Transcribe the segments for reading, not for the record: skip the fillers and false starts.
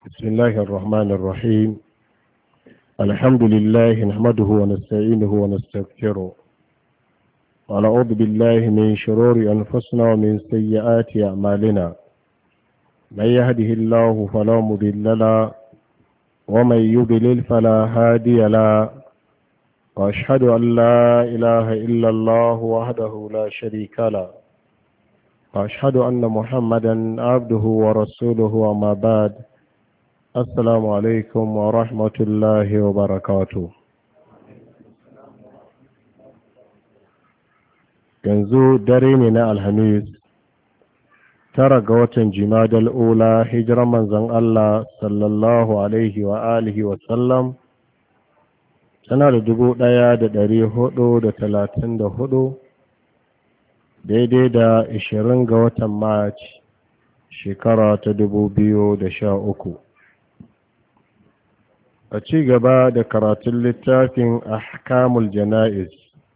بسم الله الرحمن الرحيم. الحمد لله نحمده ونستعينه ونستغفره ونعوذ بالله من شرور أنفسنا ومن سيئات أعمالنا. من يهده الله فلا مضل له ومن يضلل فلا هادي له، وأشهد أن لا إله إلا الله وحده لا شريك له، وأشهد أن محمدا عبده ورسوله. وما بعد، assalamu alaikum wa rahmatullahi wa barakatu. Yanzu dare ne na Alhamis, 9 ga watan Jimadal Ula, hijiran manzon Allah sallallahu alaihi wa alihi wa sallam tana da 1434, daidai da 20 ga watan Mac shekara ta 2013. A ci gaba da karatun littafin ahkamul jana'iz,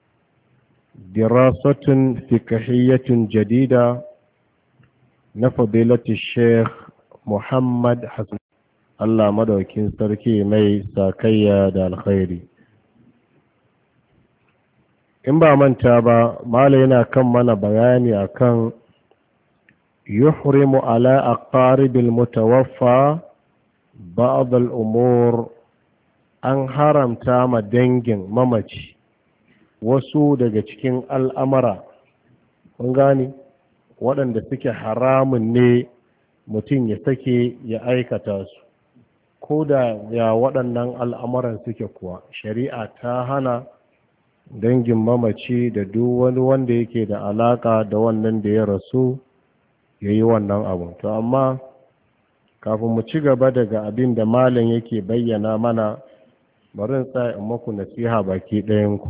dirasatun fiqhiyyatun jadida na fadilati Sheikh Muhammad Hassan, Allah madaukin sarki mai sakayya da alkhairi. In ba manta ba, mala yana kan mana bayani akan yuhrimu ala aqaribil mutawaffa ba'd al-umur, an haramta ma dangin mamaci wasu daga cikin al'amara, kun gani, waɗanda suke haramun ne mutum ya sake ya aikata su, ko da ya waɗannan al'amuran suke kuwa. Shari'a ta hana dangin mamaci da duk wani wanda yake da alaka da wannan da ya rasu ya yi wannan abu. To amma kafin mu ci gaba daga abin da malam yake bayyana mana, bari in tsaya in maku nasiha baki ɗayanku.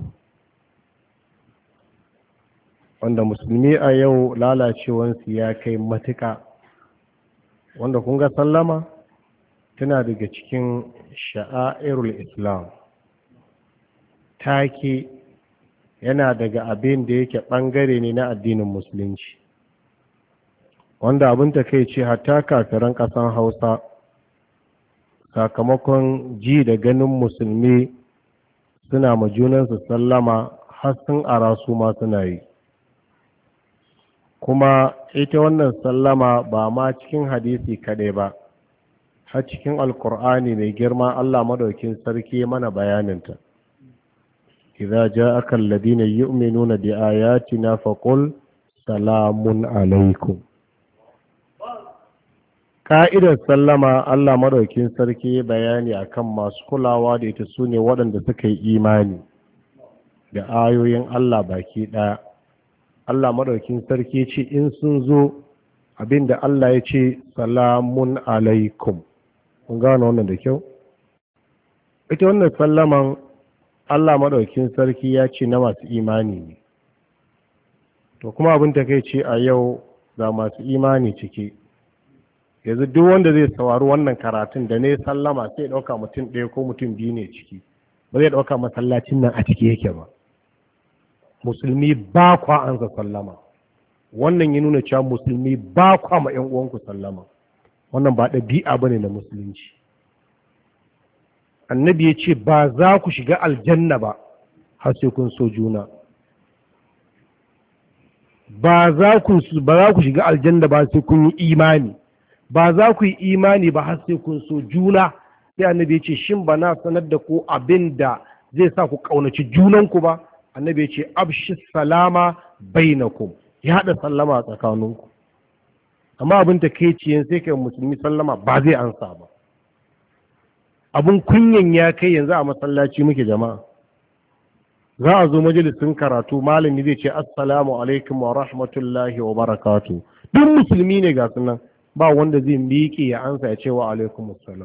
Wanda musulmi a yau lalacewansu ya kai matuƙa, wanda kun ga sallama tana daga cikin sha'airul Islam, take yana daga abin da yake ɓangare ne na addinin musulunci, wanda abin ta kai ce hatta kafiran ƙasan Hausa sakamakon ji da ganin musulmi suna ma junansu sallama, har sun ara su ma suna yi. Kuma ita wannan sallama ba ma cikin hadisi kaɗai ba, har cikin alkur'ani mai girma Allah madaukin sarki mana bayaninta. idza ja'aka alladhina yu'minuna bi ayatina faqul salamun alaikum. Ka'idar sallama Allah madaukin sarki bayani akan masu kulawa da ita sune waɗanda suka yi imani da ayoyin Allah baki ɗaya. Allah madaukin sarki ce in sun zo abinda Allah ya ce salamun alaikum. Kun gano wannan da kyau? Ita wannan sallaman Allah madaukin sarki ya ce na masu imani ne. To kuma abin da kai ce a yau ga masu imani ciki. Yanzu duk wanda zai saurari wannan karatun da ne sallama sai ɗauka mutum ɗaya ko mutum biyu ne ciki, ba zai ɗauka masallacin nan a ciki yake ba. Musulmi ba kwa an sallama, wannan ya nuna cewa musulmi ba kwa ma ƴan uwanku sallama, wannan ba ɗabi'a bane na musulunci. Annabi ya ce ba za ku shiga aljanna ba har sai kun so juna, ba za ku shiga aljanna ba sai kun yi imani, ba za ku yi imani ba har sai kun so juna. Sai annabi ya ce shin ba na sanar da ku abin da zai sa ku ƙaunaci junanku ba? Annabi ya ce abshi salama bainakum, ya haɗa sallama a tsakaninku. Amma abin da kai ciyen sai kai musulmi sallama ba zai ansa ba. Abin kunyan ya kai yanzu a masallaci muke jama'a, za a zo majalisin karatu malami zai ce assalamu alaikum wa rahmatullahi wa barakatu, duk musulmi ne ga sunan, ba wanda zai miƙe ya ansa ya ce wa alaikum assalam.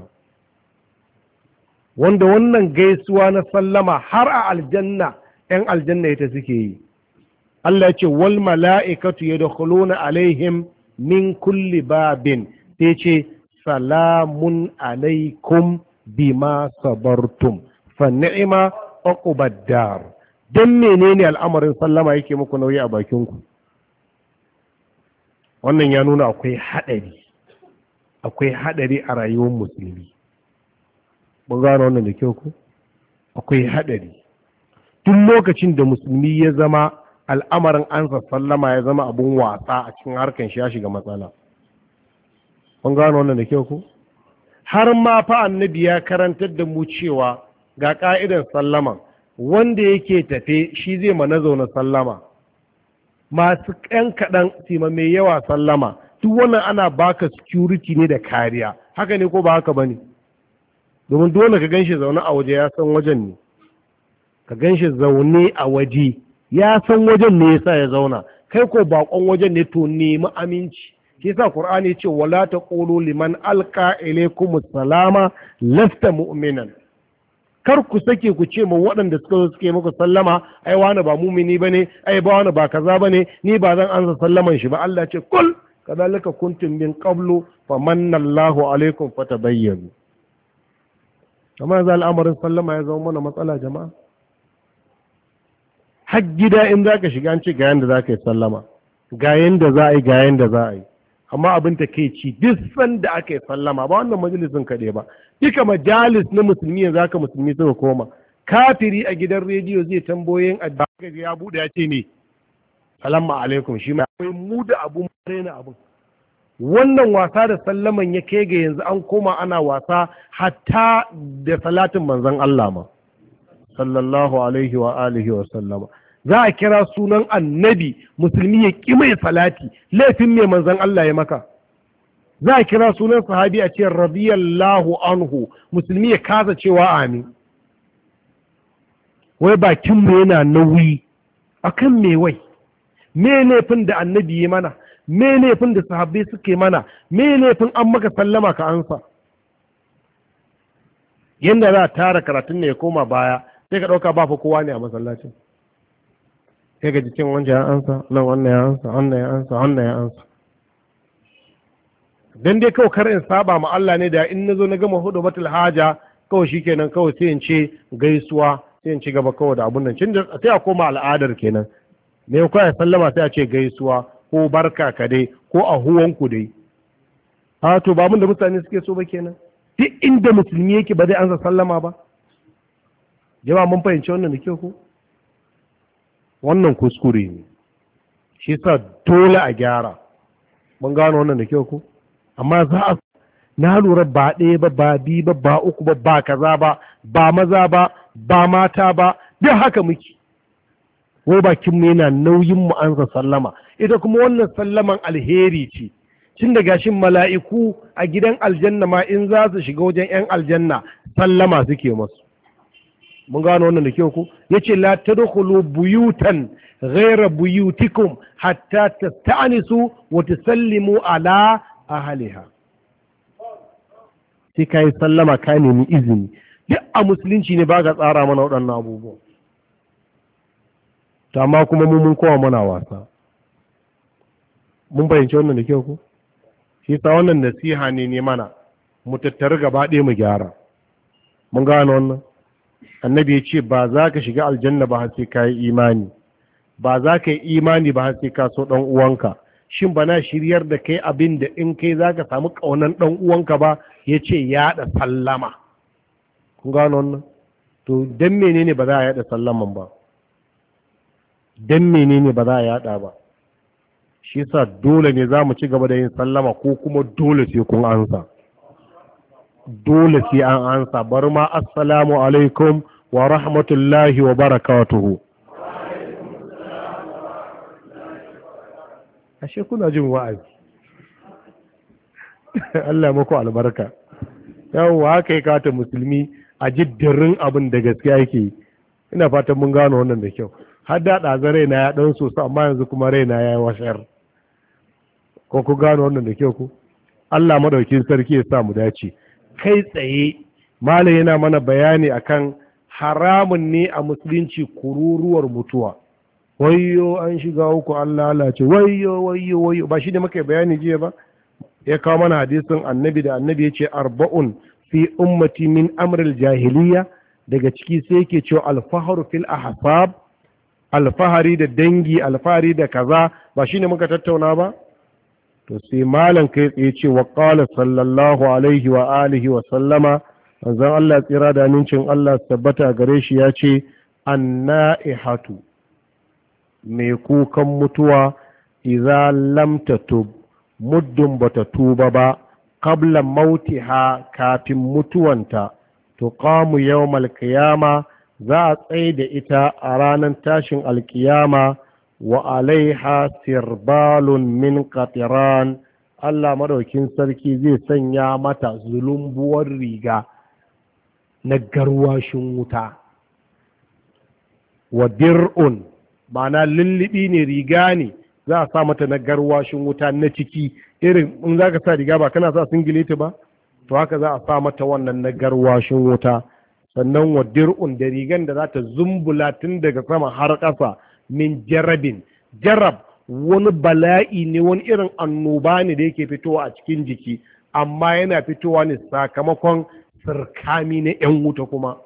Wanda wannan gaisuwa na sallama har a aljanna, 'yan aljanna ita suke yi. Allah ce wal mala'ikatu yadkhuluna alaihim min kulli babin, sai ce salamun alaikum bima sabartum fa ni'ma uqbad dar. Dan menene al'amarin sallama yake muku nauyi a bakinku? Wannan ya nuna akwai haɗari. akwai haɗari a rayuwar musulmi. Mun gano wannan da kyau ku? Akwai haɗari. Duk lokacin da musulmi ya zama al'amarin ansa sallama ya zama abun wasa a cikin harkan shi ya shiga matsala. Mun gano wannan da kyau ku? Har ma fa annabi ya karantar da mu cewa ga ka'idan sallama, wanda yake tafe shi zai mana zaune sallama, masu ƙan kaɗan sima mai yawa sallama. Duk wannan ana baka security ne da kariya. Haka ne ko ba haka ba ne? Domin dole ka ganshi zaune a waje ya san wajen ne, ka ganshi zaune a waje ya san wajen ne yasa ya zauna, kai ko bakon wajen ne, to nemi aminci. Shi yasa Qur'ani ce wala taqulu liman alqa ilaykum salama lasta mu'minan. Kar ku sake ku ce ma waɗanda suka zo suke muku sallama, ai wani ba mumini bane, ai ba wani ba kaza bane, ni ba zan ansa sallaman shi ba. Allah ce kul kadhalika kuntum min qablu famanna Allahu alaikum fatabayyanu. Amma yanzu al'amarin sallama ya zama mana matsala jama'a. Har gida in za ka shiga an ce ga yanda za ka yi sallama, ga yanda za a yi, ga yanda za a yi. Amma abin ta kai ci duk sanda aka yi sallama, ba wannan majalisin kaɗai ba, duka majalis na musulmi yanzu haka musulmi suka koma. Kafiri a gidan rediyo zai tambayoyin addu'a ya buɗe ya ce ne salamu alaikum, shi ma akwai mu da abun rena abun. Wannan wasa da sallaman ya kai ga yanzu an koma ana wasa hatta da salatin manzon Allah ma sallallahu alaihi wa alihi wa sallama. Za a kira sunan annabi musulmi ya ƙi mai salati, laifin mai manzon Allah ya maka. Za a kira sunan sahabi a ce radiyallahu anhu, musulmi ya kasa cewa amin. Wai bakin mu yana nauyi akan me wai? Me laifin da annabi ya mana? Me laifin da sahabbai suke mana? Me laifin an maka sallama ka ansa? Yanda za a tara karatun ne ya koma baya, sai ka ɗauka ba fa kowa ne a masallacin. Sai ga jikin wancan ya ansa, nan wannan ya ansa, wannan ya ansa, wannan ya ansa. Dan dai kawai kar in saba ma Allah ne da in nazo na gama hudu batul haja kawai shikenan kawai sai in ce gaisuwa, sai in ci gaba kawai da abun nan. Sai a koma al'adar kenan. Me ko ya sallama sai a ce gaisuwa ko barka ka dai ko a huwanku dai. A to ba mun da mutane suke so ba kenan. Duk inda musulmi yake ba zai ansa sallama ba. Jama'a mun fahimci wannan da kyau ko? Wannan kuskure ne. Shi sa dole a gyara. Mun gano wannan da kyau ko? Amma za a na lura ba ɗaya ba, ba biyu ba, ba uku ba, ba kaza ba, ba maza ba, ba mata ba, duk haka muke. Wai bakin mu yana nauyin mu ansa sallama. Ita kuma wannan sallaman alheri ce. Tun da gashin mala'iku a gidan aljanna ma in za su shiga wajen 'yan aljanna sallama suke masu. Mun gano wannan da kyau ko? Yace la tadkhulu buyutan ghayra buyutikum hatta tasta'nisu wa tusallimu ala ahliha. Sai kai sallama ka nemi izini. Duk a musulunci ne ba ga tsara mana waɗannan abubuwan. To amma kuma mun kowa muna wasa. Mun fahimci wannan da kyau ko? Shi sa wannan nasiha ne mana mu tattara gaba ɗaya mu gyara. Mun gano wannan. Annabi ya ce ba za ka shiga aljanna ba har sai ka yi imani, ba za ka yi imani ba har sai ka so ɗan uwanka. Shin ba na shiryar da kai abin da in kai za ka samu ƙaunan ɗan uwanka ba? Ya ce yaɗa sallama. Kun gano wannan? To dan menene ba za a yaɗa sallaman ba? Dan menene ba za a yaɗa ba? Shi sa dole ne za mu ci gaba da yin sallama ko kuma dole sai kun ansa. Dole sai an ansa. Bari ma assalamu alaikum wa rahmatullahi wa barakatuhu. Ashe kuna jin wa'azi. Allah muku albarka. Yawwa haka ya kata musulmi a jiddirin abin da gaskiya yake. Ina fatan mun gano wannan da kyau. Har da ɗaza raina ya ɗan sosa amma yanzu kuma raina ya yi washar. Ko ku gano wannan da kyau ku? Allah madaukin sarki ya sa mu dace. Kai tsaye malam yana mana bayani akan haramun ne a musulunci kururuwar mutuwa. Wayyo an shiga uku an lalace, wayyo wayyo wayyo, ba shi da muka bayani jiya ba? Ya kawo mana hadisin annabi da annabi ya ce arba'un fi ummati min amril jahiliya, daga ciki sai yake cewa alfaharu fil ahsab, alfahari da dangi, alfahari da kaza, ba shi ne muka tattauna ba? to sai malam kai tsaye ce wa qala sallallahu alaihi wa alihi wa sallama, manzon Allah tsira da amincin Allah tabbata gare shi ya ce anna'ihatu, mai kukan mutuwa, idza lam tatub, muddin bata tuba ba, qabla mautiha, kafin mutuwanta, tuqamu yawmal qiyama, za a tsaye da ita a ranar tashin alkiyama, wa alaiha sirbalun min qatiran, Allah madaukin sarki zai sanya mata zulumbuwar riga na garwashin wuta, wa dir'un, ma'ana lullubi ne, riga ne za a sa mata na garwashin wuta na ciki, irin in za ka sa riga ba kana sa singileti ba, to haka za a sa mata wannan na garwashin wuta. Sannan wa dir'un, da rigan da za ta zumbula tun daga sama har ƙasa, min jarabin, jarab wani bala'i ne, wani irin annoba ne da yake fitowa a cikin jiki, amma yana fitowa ne sakamakon sirkami na 'yan wuta. kuma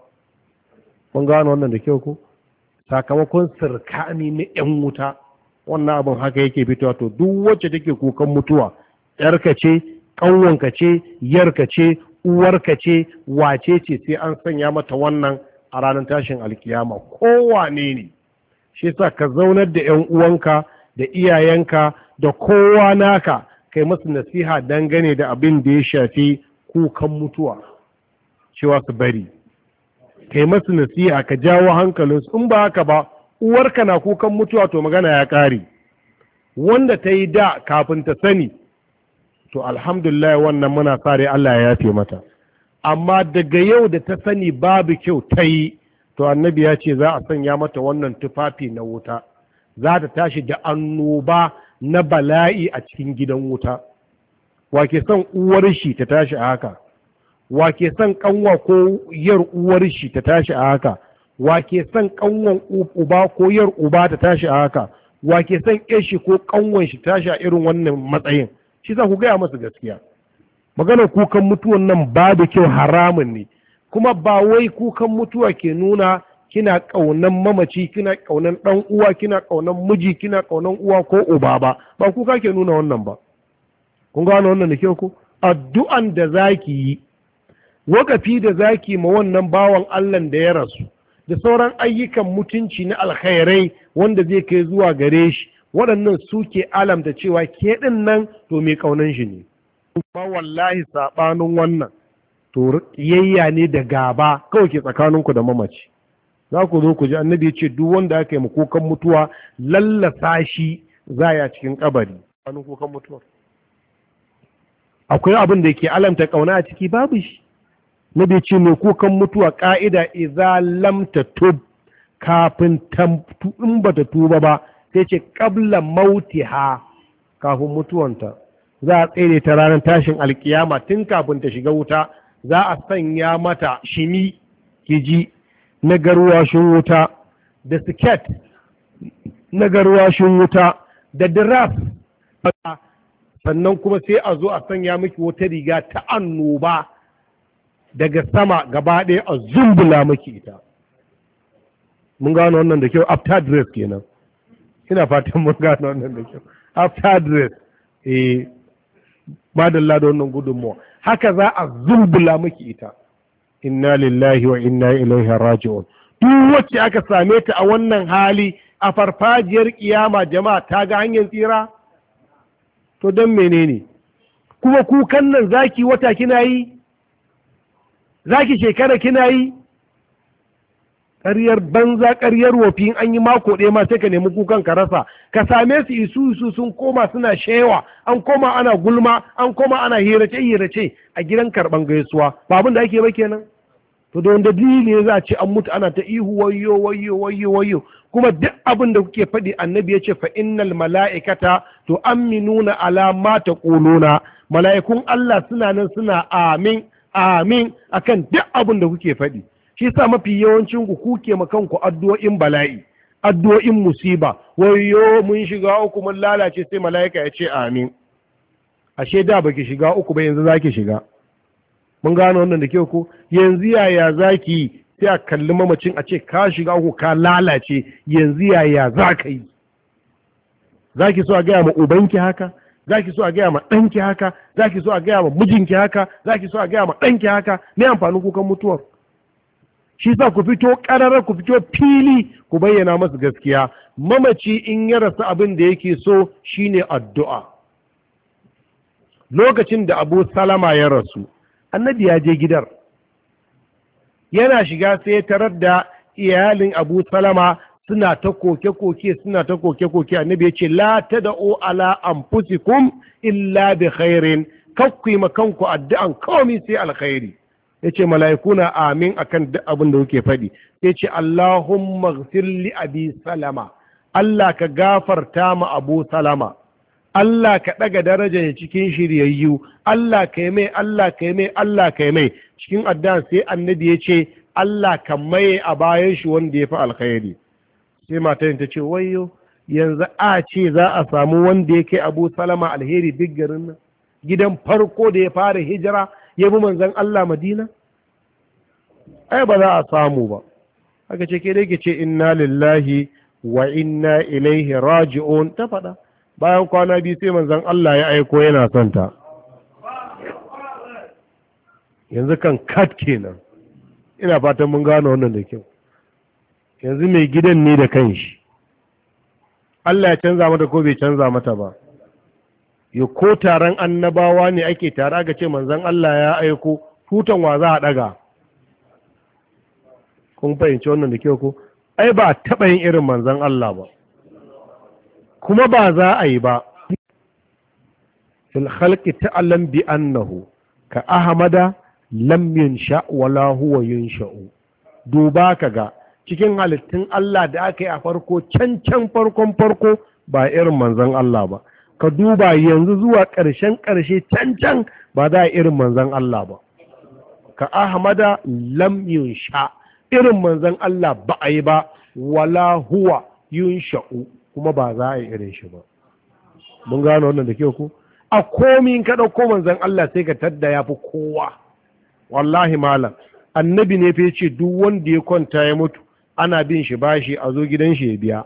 kun gano wannan da kyau ko, sakamakon sirkami na 'yan wuta, wannan abin haka yake fitowa. To duk wacce take kukan mutuwa, yarka ce, ƙanwanka ce, yarka ce, uwarka ce, wace ce, sai an sanya mata wannan a ranar tashin alkiyama, kowane ne. shi yasa ka zaunar da 'yan uwanka da iyayenka da kowa naka, kai masu nasiha dangane da abin da ya shafi kukan mutuwa, cewa su bari, kai masu nasiha, ka jawo hankalinsu. In ba haka ba, uwarka na kukan mutuwa, to magana ya ƙare. Wanda ta yi da kafin ta sani, to alhamdulillah wannan muna sare Allah ya yafe mata. Amma daga yau da ta sani babu kyau ta yi, to annabi ya ce za a sanya mata wannan tufafi na wuta, za ta tashi da annoba na bala'i a cikin gidan wuta. Wake son uwar shi ta tashi a haka? Wake son kanwa ko yar uwar shi ta tashi a haka? Wake son kanwan uba ko yar uba ta tashi a haka? Wake son yar shi ko kanwan shi tashi a irin wannan matsayin? Shi sa ku gaya masa gaskiya. Maganar kukan mutuwan nan ba da kyau, haramun ne. Kuma ba wai kukan mutuwa ke nuna kina ƙaunan mamaci, kina ƙaunan ɗan uwa, kina ƙaunan miji, kina ƙaunan uwa ko uba ba. Ba kuka ke nuna wannan ba. Kun gano wannan da kyau ko? Addu'an da zaki yi, wakafi da zaki ma wannan bawan Allah da ya rasu, da sauran ayyukan mutunci na alkhairai wanda zai kai zuwa gare shi, waɗannan suke alamta cewa ke ɗin nan to mai ƙaunan shi ne. Kuma wallahi saɓanin wannan, to yayya ne da gaba kawai ke tsakaninku da mamaci. Za ku zo ku ji annabi ya ce duk wanda aka yi kukan mutuwa, lallasa shi za ya cikin kabari. Kukan mutuwa akwai abin da ke alamta ƙauna a ciki? Babu shi. Nabi ce mai kukan mutuwa ƙa'ida, idza lam tatub, kafin in bata tuba ba, sai ce qabla mautiha, kafin mutuwanta, za a tsere ta ranar tashin alkiyama, tun kafin ta shiga wuta za a sanya mata shimi, kiji na garwashin wuta, da siket na garwashin wuta, da diras, sannan kuma sai a zo a sanya miki wata riga ta annoba daga sama gaba ɗaya a zumbula miki ita. Mun gano wannan da kyau? After dress kenan. Ina fatan mun gano wannan da kyau. After dress, madalla da wannan gudunmuwa. Haka za a zumbula miki ita. Inna lillahi wa inna ilaihi raji'un. Duk wacce aka same ta a wannan hali a farfajiyar kiyama, jama'a, ta ga hanyar tsira? To don menene? Kuma kukan nan zaki wata kina yi? Zaki shekara kina yi? Ƙaryar banza, ƙaryar wofi, an yi mako ɗaya ma sai ka nemi kukan ka rasa. Ka same su isu sun koma suna shewa, an koma ana gulma, an koma ana hirace a gidan karɓan gaisuwa. Ba abin da ake ba kenan? To da wanda dalili ne za a ce an mutu ana ta ihu wayyo. Kuma duk abin da kuke faɗi, annabi ya ce fa innal mala'ikata to aminuna ala ma taquluna. Mala'ikun Allah suna nan suna amin akan duk abin da kuke faɗi. Shi sa mafi yawancin ku kuke ma kanku addu'o'in bala'i, addu'o'in musiba, wayyo mun shiga uku mun lalace, sai mala'ika ya ce amin. Ashe da baki shiga uku ba, yanzu zaki shiga. Mun gano wannan da kyau ko? Yanzu yaya zaki yi? Sai a kalli mamacin a ce ka shiga uku ka lalace, yanzu yaya za ka yi? Za ki so a gaya ma ubanki haka? zaki so a gaya ma ɗanki haka, zaki so a gaya ma mijinki haka, zaki so a gaya ma ɗanki haka, me amfanin kukan mutuwar? Shi sa ku fito ƙarara, ku fito fili, ku bayyana masu gaskiya. Mamaci in ya rasa abin da yake so shine addu'a. Lokacin da Abu Salama ya rasu, annabi ya je gidar, yana shiga sai ya tarar da iyalin Abu Salama suna ta koke-koke, suna ta koke-koke. Annabi ya ce la tad'u ala anfusikum illa bi khairin, kakku ma kanku addu'an komai sai alkhairi. Yace mala'ikuna amin akan duk abin da kuke faɗi. Yace Allahumma ighfir li Abi Salama, Allah ka gafarta ma Abu Salama, Allah ka ɗaga darajar cikin shiryayyu, Allah ka yi mai, Allah ka yi mai, Allah ka yi mai. Cikin addu'an sai annabi ya ce Allah ka maye a bayan shi wanda ya fi alkhairi. Sai matan ta ce wayyo, yanzu a ce za a samu wanda ya kai Abu Salama alheri duk garin nan, gidan farko da ya fara hijira ya bi manzon Allah Madina? Ai ba za a samu ba. Haka ce ke dai ke ce inna lillahi wa inna ilaihi raji'un ta faɗa. Bayan kwana biyu sai manzon Allah ya aiko yana son ta. Yanzu kan kat kenan. Ina fatan mun gano wannan da kyau. Yanzu mai gidan ne da kanshi. Allah ya canza mata ko bai canza mata ba. Yo ko taron annabawa ne ake tara ga ce manzon Allah ya aiko, tutan wa za a daga. Kun fahimci wannan da kyau ko? Ai ba taɓa yin irin manzon Allah ba. Kuma ba za a yi ba. Fil khalqi ta'lam bi annahu ka ahmada lam yunsha wala huwa yunsha'u. Duba kaga cikin halittun Allah da aka yi a farko can farkon farko ba irin manzon Allah ba. Ka duba yanzu zuwa ƙarshen ƙarshe can ba za a irin manzon Allah ba. Ka ahmada lam yunsha, irin manzon Allah ba a yi ba, wala huwa yunsha'u, kuma ba za a yi irin shi ba. Mun gano wannan da kyau ku? A komi in ka ɗauko manzon Allah sai ka tadda ya fi kowa. Wallahi malam, annabi ne fa ce duk wanda ya kwanta ya mutu ana bin shi bashi a zo gidan shi ya biya.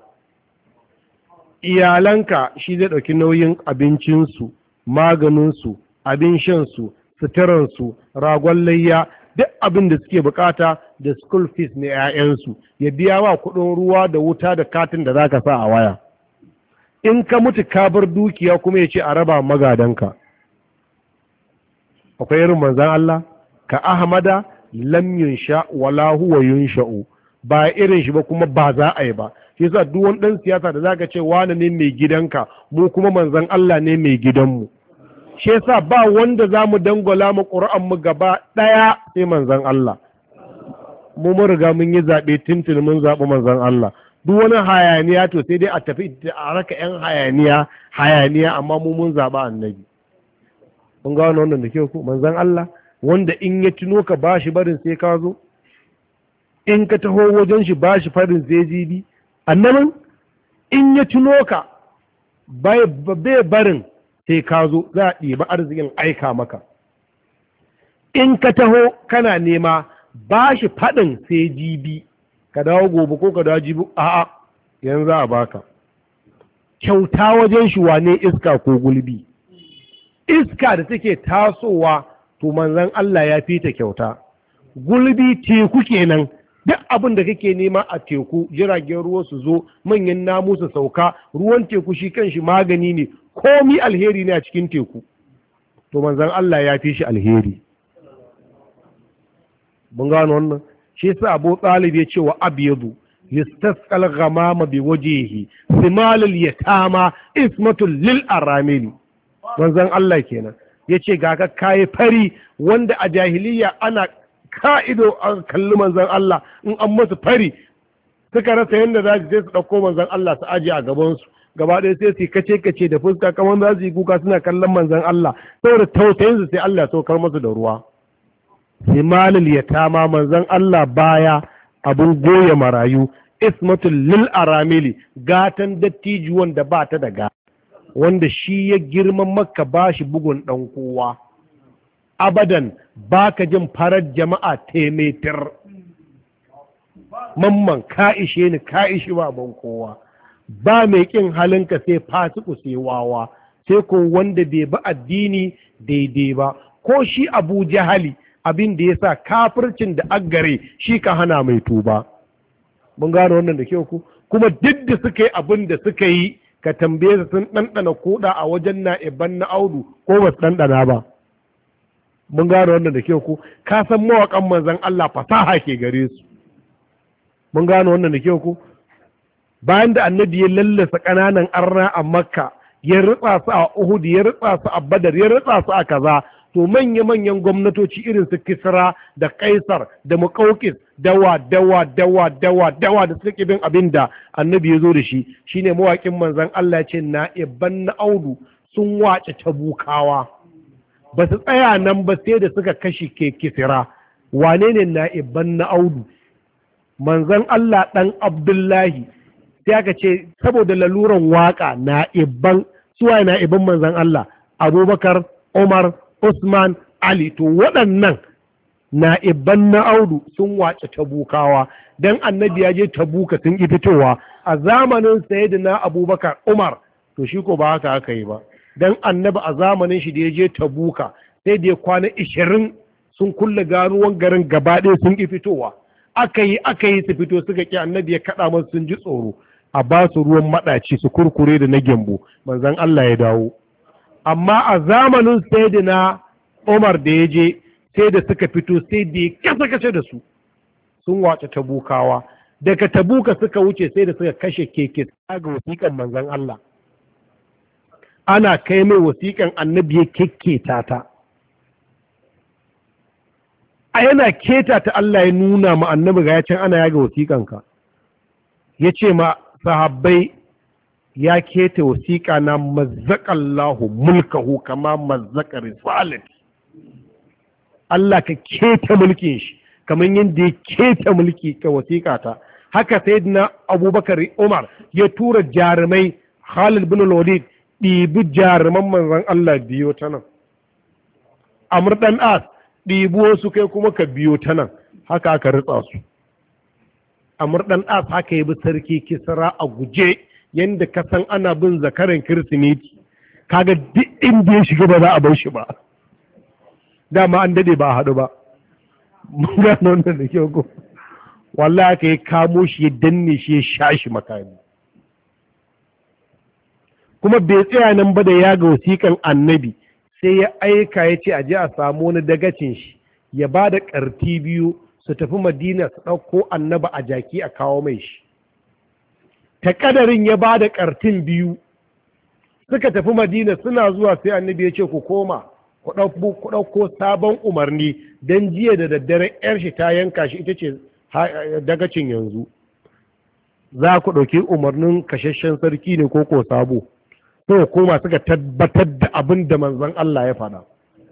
Iyalanka shi zai ɗauki nauyin abincinsu, maganinsu, abin shansu, suturansu, ragon layya, duk abin da suke bukata da school fees na 'ya'yansu, ya biya wa kuɗin ruwa da wuta da katin da za ka sa a waya. In ka mutu ka bar dukiya kuma ya ce a raba magadanka. Akwai irin manzan Allah? Ka ahmada lam yunsha wala huwa yunsha'u, ba irin shi ba kuma ba za a yi ba. Shi yasa duk wani dan siyasa da zaka ce wani ne mai gidanka, mu kuma manzon Allah ne mai gidanmu. Shi yasa ba wanda zamu dangwala mu Qur'an mu gaba daya sai manzon Allah. Mu mun riga mun yi zabe tuntuni, mun zabi manzon Allah. Duk wani hayaniya to sai dai a tafi a raka yan hayaniya amma mu mun zaba annabi. Mun ga wannan da ke ku manzon Allah wanda in ya tuno ka bashi barin sai ka zo, in ka taho wajen shi bashi farin sai jibi. Annabin in ya tuno ka bai barin sai ka zo, za a ɗiba arzikin aika maka. In ka taho kana nema ba shi faɗin sai jibi, ka dawo gobe ko ka dawo jibi, a'a yanzu a baka. Kyauta wajen shi wane iska ko gulbi? Iska da take tasowa to manzon Allah ya fita kyauta. Gulbi teku kenan. Duk abin da kake nema a teku, jiragen ruwa su zo, manyan namu su sauka, ruwan teku shi kanshi magani ne, komi alheri ne a cikin teku. To manzon Allah ya fi shi alheri. Mun gano wannan? Shi yasa Abu Talib ya ce wa Abyadu yastasqal ghamama bi wajhihi simalul yatama ismatul lil aramili. Manzon Allah kenan yace ga ka kai fari wanda a jahiliya ana ka'ido a kalli manzan Allah in an masu fari suka rasa yadda za su je su ɗauko manzan Allah su ajiye a gabansu, gaba ɗaya sai su kace da fuska kamar za su yi kuka suna kallon manzan Allah, saboda tausayinsu sai Allah ya saukar masu da ruwa. Simalul yatama, manzan Allah baya abun goya marayu, ismatul lil aramili, gatan dattijuwan da ba ta da wanda shi ya girman maka ba shi bugun ɗan kowa. Abadan ba ka jin farar jama'a temetir. Mamman ka ishe ni, ka ishe baban kowa. Ba mai ƙin halinka sai fasiku sai wawa. sai ko wanda bai bi addini daidai ba. Ko shi Abu Jahali abin da ya sa kafircin da aggare shi ka hana mai tuba. Mun gano wannan da kyau ku? Kuma duk da suka yi abin da suka yi, ka tambaye su sun ɗanɗana koɗa a wajen na'iban na audu ko ba su ɗanɗana ba. Mun gano wannan da kyau ku? Ka san mawaƙan manzon Allah fasaha ke gare su. Mun gano wannan da kyau ku? Bayan da annabi ya lallasa ƙananan arna a Makka, ya ritsa su a Uhud, ya ritsa su a Badar, ya ritsa su a kaza, to manya-manyan gwamnatoci irin su Kisra da Kaisar da Muqawqis dawa da suka ƙi bin abin da annabi ya zo da shi, shine mawaƙin manzon Allah ya ce na'iban na audu sun wace tabukawa. Ba su tsaya nan ba sai da suka kashe ke Kisra. Wane ne na'iban na audu? Manzon Allah ɗan Abdullahi. Sai aka ce saboda laluran waka na'iban, suwaye na'iban manzon Allah? Abubakar, Umar, Usman, Ali. To waɗannan na'iban na audu sun wace tabukawa, dan annabi ya je tabuka sun ƙi fitowa a zamanin sayyidina Abubakar, Umar. To shi ko ba haka aka yi ba, dan annabi a zamanin shi da ya je tabuka sai da ya kwana 20 sun kulle ganuwan garin gaba ɗaya sun ƙi fitowa. Aka yi su fito suka ƙi, annabi ya kaɗa masu sun ji tsoro, a ba su ruwan maɗaci su kurkure da na gyambo, manzon Allah ya dawo. Amma a zamanin sayyidina Umar da ya je, sai da suka fito sai da ya kasa da su, sun wace tabukawa. Daga tabuka suka wuce sai da suka kashe keke ga wasiƙan manzon Allah. Ana kai mai wasiƙan annabi ya kekketa ta. A yana keta ta Allah ya nuna ma annabi ga yacin ana yaga wasiƙanka. Ya ce ma sahabbai, ya keta wasiƙa na mazzaƙallahu mulkahu kama mazzaƙa risalat. Allah ka keta mulkin shi kamar yadda ya keta mulki ka wasiƙa ta. Haka sayyidina Abubakar, Umar ya tura jarumai, Khalid bin Walid ɗibi jaruman manzon Allah biyo ta nan. Amr dan As ɗibi wasu kai kuma ka biyo ta nan. Haka aka ritsa su. Amr dan As haka ya bi sarki Kisra a guje, yanda ka san ana bin zakaran Kirsimeti. Kaga duk inda ya shiga ba za a bar shi ba. Dama an dade ba a haɗu ba. Mun gano wannan da kyau ko? Wallahi aka yi kamo shi, ya danne shi, ya sha shi makami. Kuma bai tsaya nan ba da ya ga wasiƙan annabi, sai ya aika ya ce a je a samu wani dagacin shi ya ba da ƙarti biyu su tafi Madina su ɗauko annabi a jaki a kawo mai shi. Ta ƙadarin ya ba da ƙartin biyu, suka tafi Madina, suna zuwa sai annabi ya ce ku koma ku ɗauko sabon umarni, don jiya da daddare ‘yar shi ta yanka shi, ita ce dagacin yanzu. Za ku ɗauki umarnin kashashen sarki ne ko sabo? Sai koma suka tabbatar da abin da manzon Allah ya faɗa.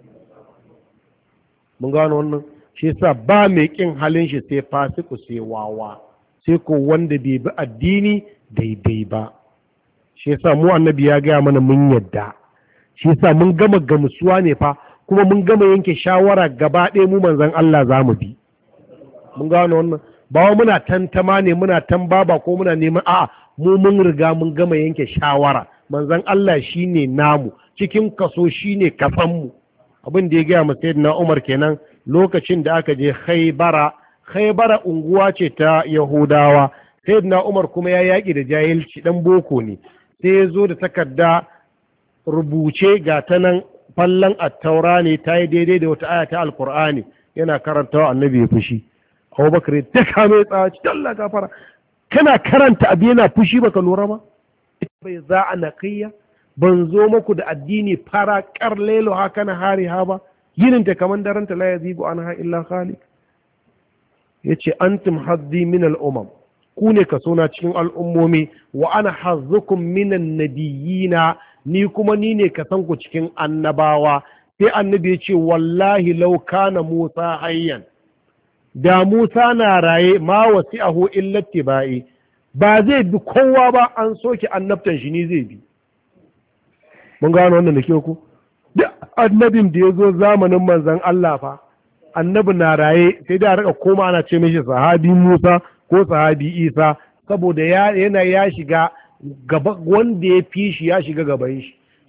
Mun gano wannan? Shi yasa ba mai ƙin halin shi sai fasiku sai wawa, sai ko wanda bai bi addini daidai ba. Shi yasa mu annabi ya gaya mana mun yadda. Shi yasa mun gama gamsuwa ne fa, kuma mun gama yanke shawara gaba ɗaya mu manzon Allah za mu bi. Mun gano wannan? Ba wa muna tantama ne, muna tambaba ko muna neman, a'a mu mun riga mun gama yanke shawara. Manzon Allah shine namu, cikin kaso shine kasanmu. Abin da ya gaya ma sayyidina Umar kenan lokacin da aka je Khaybara unguwa ce ta Yahudawa. Sayyidina Umar kuma ya yaƙi da jahilci, dan boko ne. Sai ya zo da takarda rubuce ga ta nan fallon attaura ne, ta yi daidai da wata aya ta Alkur'ani, yana karantawa annabi ya fushi. Abubakar ta kame tsaci, Allah gafara, kana karanta abu yana fushi baka lura ba? Bai za a naƙiyya, ban zo maku da addini fara ƙar lelo haka na hari ha ba, yininta kamar daranta la yazigu anha illa khaliq. Yace antum haddi min al'umam, ku ne kaso na cikin al'ummomi, wa ana hazzukum minan nabiyina, ni kuma ni ne kasan ku cikin annabawa. Sai annabi ya ce wallahi law kana Musa hayyan, da Musa na raye ma wasi'ahu illa tibai, ba zai bi kowa ba, an soke annabtan shi ni zai bi. Mun gano wannan da ke ku? Duk annabin da ya zo zamanin manzon Allah fa, annabi na raye sai da rika koma ana ce mishi sahabi Musa ko sahabi Isa, saboda ya shiga gaba, wanda ya fi shi ya shiga gaban shi.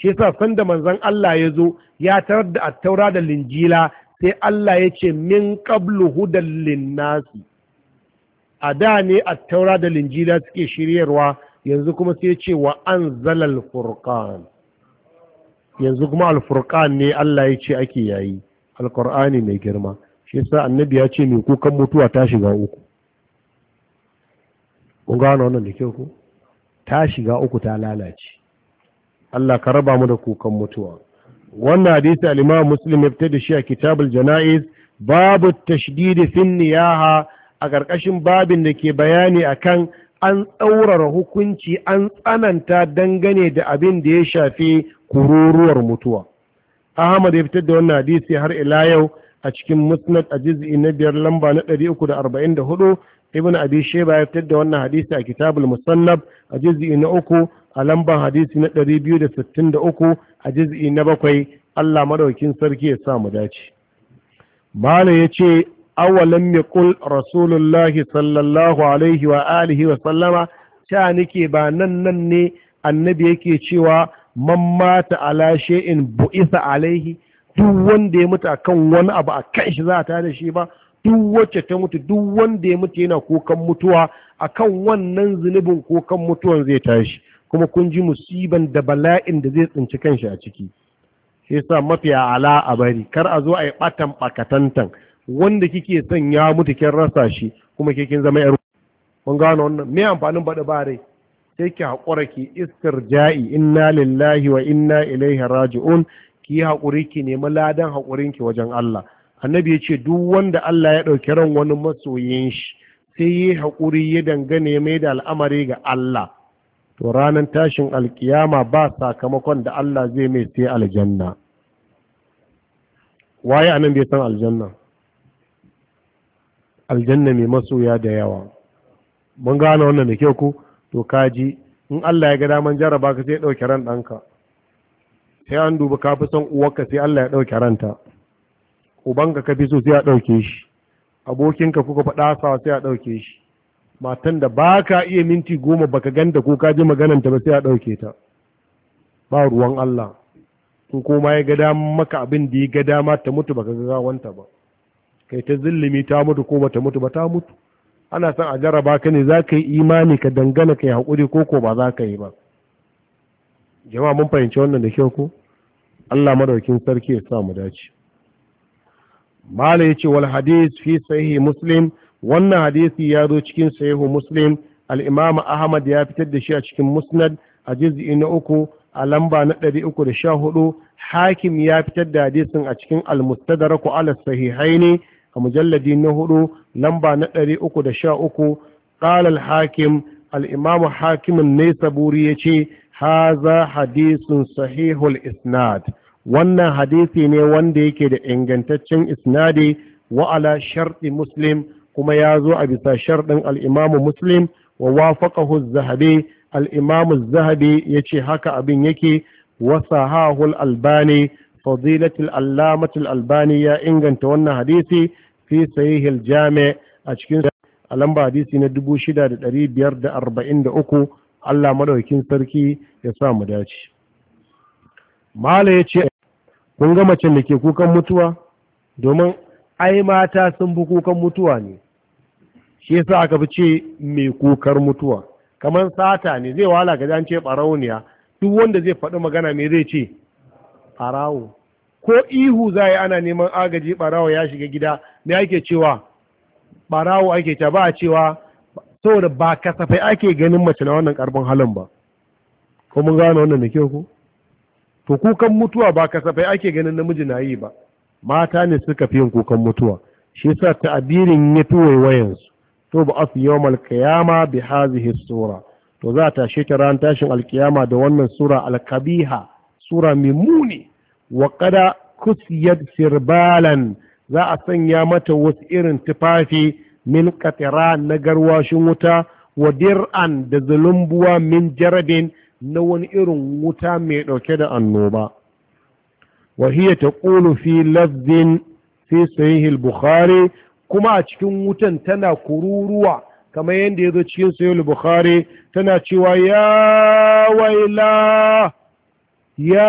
shi yasa sanda manzon Allah ya zo ya tarar da attaura da linjila sai Allah ya ce min qablu hudal linnasi. A da ne attaura da linjila suke shiryarwa, yanzu kuma sai ya ce wa anzalal furqan. Yanzu kuma alfurqan ne Allah ya ce ake yayi, alqur'ani mai girma. Shi yasa annabi ya ce mai kukan mutuwa ta shiga uku. Kun gano wannan da kyau ku? Ta shiga uku, ta lalace. Allah ka raba mu da kukan mutuwa. Wannan hadisi al-Imam Muslim ya fitar da shi a Kitabul Janaiz, babu tashdid fi niyaha, a ƙarƙashin babin da ke bayani akan an tsaurara hukunci, an tsananta dangane da abin da ya shafi kururuwar mutuwa. Ahmad ya fitar da wannan hadisi har ila yau a cikin Musnad a juz'i na 5 lamba na 344. Ibn Abi Shayba ya fitar da wannan hadisi a Kitabul Musannaf a juz'i na 3 a lamban hadisi na 263 a juz'i na 7. Allah madaukin sarki ya sa mu dace. Mala yace awalam yaqul rasulullahi sallallahu alaihi wa alihi wa sallama, ta nake ba nan ne annabi yake cewa man mata ala shay'in bu'isa alaihi, duk wanda ya mutu akan wani abu a kan shi za ta da shi ba, duk wacce ta mutu, duk wanda ya mutu yana kukan mutuwa akan wannan zunubin kukan mutuwan zai tashi. Kuma kun ji musiban da bala'in da zai tsinci kanshi a ciki. Sai sa mafiya ala a bari, kar a zo a yi batan bakatantan wanda kike son ya mutu kin rasa shi kuma ke kin zama yar. Mun gano wannan, me amfanin bada bare? Sai ki haƙura ki istirja'i, inna lillahi wa inna ilaihi raji'un, ki haƙuri ki nemi ladan haƙurinki wajen Allah. Annabi ya ce duk wanda Allah ya ɗauki ran wani masoyin shi sai yi haƙuri ya dangane mai da al'amari ga Allah, to ranar tashin alkiyama ba sakamakon da Allah zai mai sai aljanna. Waye anan bai san aljanna? Aljanna mai masoya da yawa. Mun gane wannan da kyau ku? To kaji, in Allah ya ga daman jarraba ka sai ya ɗauki ran ɗanka, sai an duba ka fi son uwarka sai Allah ya ɗauki ranta. Ubanka ka fi so sai a ɗauke shi, abokinka kuka faɗa sawa sai a ɗauke shi, matan da ba ka iya minti 10 baka ganta ko ka ji magananta ba sai a ɗauke ta. Ba ruwan Allah, in koma ya ga dama maka abin da ya ga dama ta mutu baka ga gawanta ba, kai ta zillimi ta mutu ko bata mutu ba ta mutu. Ana son a jarraba ka ne, za ka yi imani ka dangana ka yi haƙuri ko ba za ka yi ba. Jama'a mun fahimci wannan da kyau ko? Allah madaukin sarki ya sa mu dace. Mala yace wal hadith fi sahih Muslim, wannan hadisi ya zo cikin sahih Muslim. Al-Imam Ahmad ya fitar da shi a cikin Musnad a juz'i na 3 a lamba na 314. Hakim ya fitar da hadisin a cikin Al-Mustadrak ala Sahihaini a mujalladi na 4 lamba na 313. Qala al-Hakim, al-Imam Hakim an-Naisaburi yace haza hadisun sahihul isnad, wannan hadisi ne wanda yake da ingantaccen isnadi wa ala sharɗi Muslim, kuma ya zo a bisa sharɗin al-Imam Muslim wa wafaqahu az-Zahabi, al-Imam az-Zahabi yace haka abin yake. Wa sahahul Albani, fadilatul allamatul Albani ya inganta wannan hadisi fi sahihil Jami' a cikin a lamba hadisi na 6543. Allah madaukakin sarki ya sa mu dace. Mala ya ce, kun ga macen da ke kukan mutuwa? Domin ai mata sun fi kukan mutuwa ne, shi yasa aka fi ce mai kukar mutuwa. Kamar sata ne, zai wahala ga an ce ɓarauniya, duk wanda zai faɗi magana me zai ce? Ɓarawo. Ko ihu za yi ana neman agaji ɓarawo ya shiga gida, me ake cewa? Ɓarawo ake ta, ba a cewa, saboda ba kasafai ake ganin mace na wannan karfin halin ba. Ko mun gano wannan da kyau ko? To kukan mutuwa ba kasafai ake ganin namiji na yi ba, mata ne suka fi yin kukan mutuwa. Shi yasa ta'abirin ya fi waiwayensu. To ba asu yawmal qiyama bi hadhihi sura, to za ta shi ta ran tashin alkiyama da wannan sura al-kabiha, sura mai muni. Wa qada kusiyat sirbalan, za a sanya mata wasu irin tufafi min katira na garwashin wuta, wa dir'an da zulumbuwa min jaradin na wani irin wuta mai ɗauke da annoba. Wa hiya taqulu fi lafzin fi sahih al-Bukhari, kuma a cikin wutan tana kururuwa kamar yadda ya zo cikin sahih al-Bukhari, tana cewa ya waila ya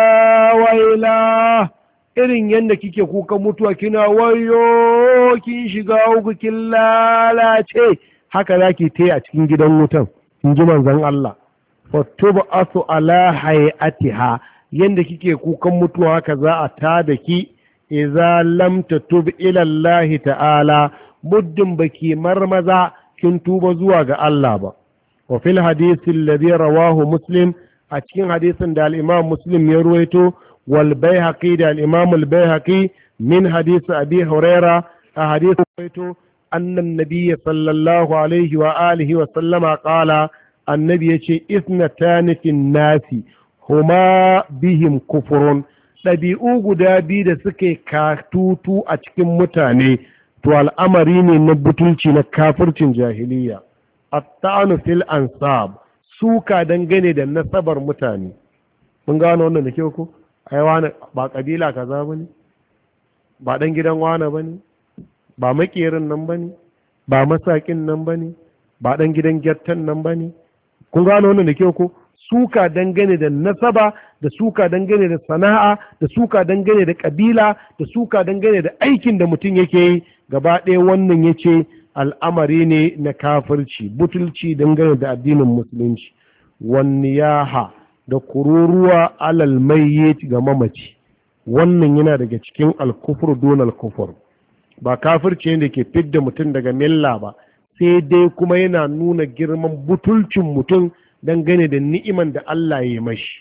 waila, irin yadda kike kukan mutuwa kina wayo kin shiga uku kin lalace, haka zaki ta a cikin gidan wutan, in ji manzon Allah. Fattuba asu ala hayatiha, yadda kike kukan mutuwa haka za a ta da ki, idza lam tatub ila Allah ta'ala, muddin baki marmaza kin tuba zuwa ga Allah ba. Wa fil hadisi alladhi rawahu Muslim, a cikin hadisin da al-Imam Muslim ya ruwaito, wal Baihaqi da al-Imam al-Baihaqi min hadisi Abi Huraira, a hadisi ruwaito annan nabiyyi sallallahu alaihi wa alihi wa sallama qala, annabi yace isnatani fin nasi huma bihim kufurun, ɗabi'u guda biyu da suke katutu a cikin mutane to al'amari ne na butulci na kafircin jahiliya. At-ta'anu fil ansab, suka dangane da nasabar mutane. Mun gano wannan da kyau ko? Ai wani ba kabila kaza bane, ba dan gidan wani bane, ba makerin nan bane, ba masakin nan bane, ba dan gidan gyattan nan bane. Kun gano wannan da kyau ko? Suka dangane da nasaba, da suka dangane da sana'a, da suka dangane da kabila, da suka dangane da aikin da mutum yake yi, gaba ɗaya wannan ya ce al'amari ne na kafirci, butulci dangane da addinin musulunci. Wanniyaha, da kururuwa alal mayyit ga mamaci, wannan yana daga cikin alkufur don alkufur. Ba kafirci ne da ke fidda mutum daga milla ba, sai dai kuma yana nuna girman butulcin mutum dangane da ni'iman da Allah ya yi mashi.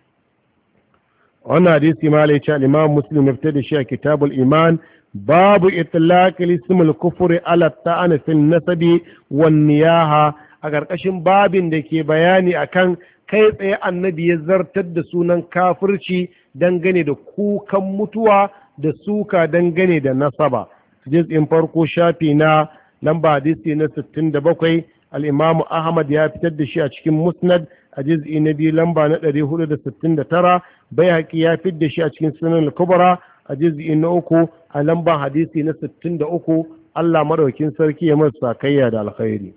Wannan hadisi ma lai ce al-Imam Muslim ya fitar da shi a Kitabul Iman, babu itlaq al-ism al-kufr ala ta'an fil nasabi wan niyaha, a ƙarƙashin babin da ke bayani akan kai tsaye annabi ya zartar da sunan kafirci dangane da kukan mutuwa da suka dangane da nasaba. Juz'in farko shafi na lamba hadisi na 67, al-Imam Ahmad ya fitar da shi a cikin Musnad a juz'i na biyu lamba na 469, Baihaqi ya fitar da shi a cikin Sunan al-Kubra a juz'i na 3 a lamban hadisi na 63. Allah madaukin sarki ya masa sakayya da alkhairi.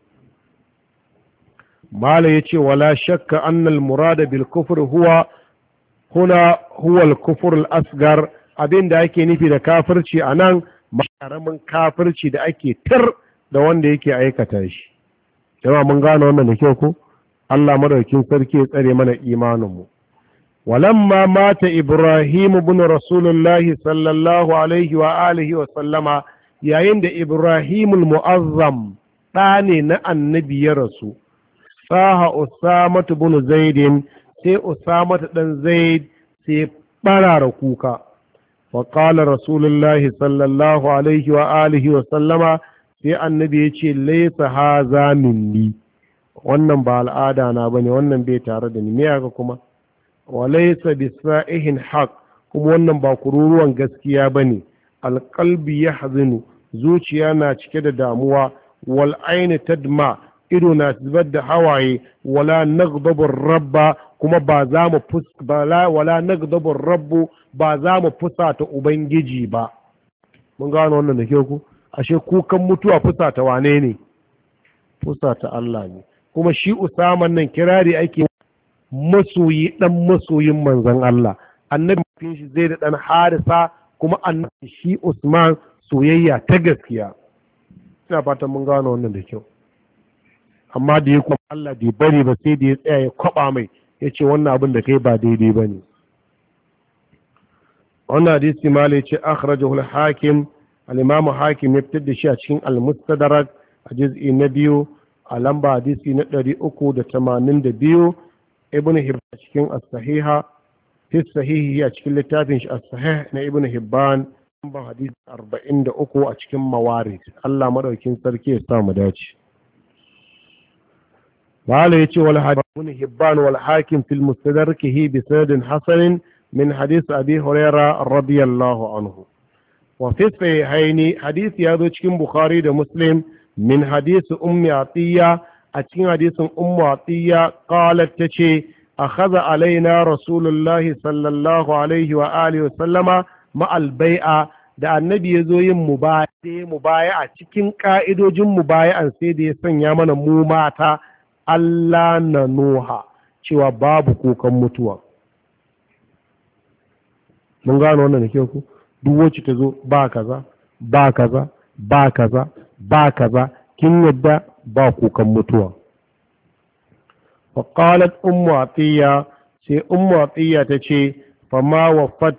Mala yace wala shakka anna al-murada bil kufr huwa al-kufr al-asghar, abinda ake nufi da kafirci anan karamin kafirci da ake tar da wanda yake aikata shi. Jama'a mun gano wannan da kyau ko? Allah madaukin sarki ya tsare mana imaninmu. Walamma mata Ibrahim ibn Rasulullahi sallallahu alaihi wa alihi wa sallama, yayin da Ibrahim al-Mu'azzam ɗa ne na annabi ya rasu, saha Usama ibn Zaid, sai Usama dan Zaid sai barara kuka. Wa qala Rasulullahi sallallahu alaihi wa alihi wa sallama, sai annabi ya ce laisa haza minni, wannan ba al'ada na bane, wannan bai tare da ni, me haka kuma? Wa laisa bisa'ihin haq, kuma wannan ba kururuwan gaskiya bane. Alqalbi yahzinu, zuciya na cike da damuwa. Wal aini tadma, ido na zubar da hawaye. Wala naghdabu rabba, kuma ba za mu wala naghdabu rabbu, ba za mu fusata ubangiji ba. Mun gano wannan da ke ku? Ashe kukan mutuwa fusata wane ne? Fusata Allah ne. Kuma shi Usaman nan kirari ake masoyi dan masoyin manzon Allah, annabi shi zai da dan Harisa, kuma annabi shi Usman soyayya ta gaskiya. Ina fatan mun gano wannan da kyau. Amma da ya kuma Allah bai bari ba, sai da ya tsaya ya kwaba mai, ya ce wannan abin da kai ba daidai ba ne. Wannan hadisi ma ya ce akhrajahu al-Hakim, al-Imam Hakim ya fitar da shi a cikin al-Mustadrak a juz'i na 2 a lamba hadisi na 382. Ibn Hibban cikin as-Sahiha, fi sahihi a cikin littafin shi as-Sahih na Ibn Hibban, lamba hadisi 43 a cikin Mawarid. Allah madaukin sarki ya sa mu dace. Wala yace wal Ibn Hibban wal Hakim fil Mustadrakihi bi sanadin hasan min hadith Abi Hurairah radiyallahu anhu. Wa fi sahihaini, hadisi ya zo cikin Bukhari da Muslim min hadisi Ummi Atiyya, a cikin hadisin Ummu Atiyya qalat tace akhadha alaina Rasulullahi sallallahu alaihi wa alihi wa sallama ma'al bai'a, da annabi ya zo yin mubaya'a, cikin ka'idojin mubaya'an sai da ya sanya mana mu mata Allah na nuha, cewa babu kukan mutuwa. mun gano wannan da kyau ku. Duk wacce ta zo ba kaza ba kaza ba kaza ba kaza, kin yadda ba kukan mutuwa. fa qalat ummu atiya, sai ummu atiya ta ce fama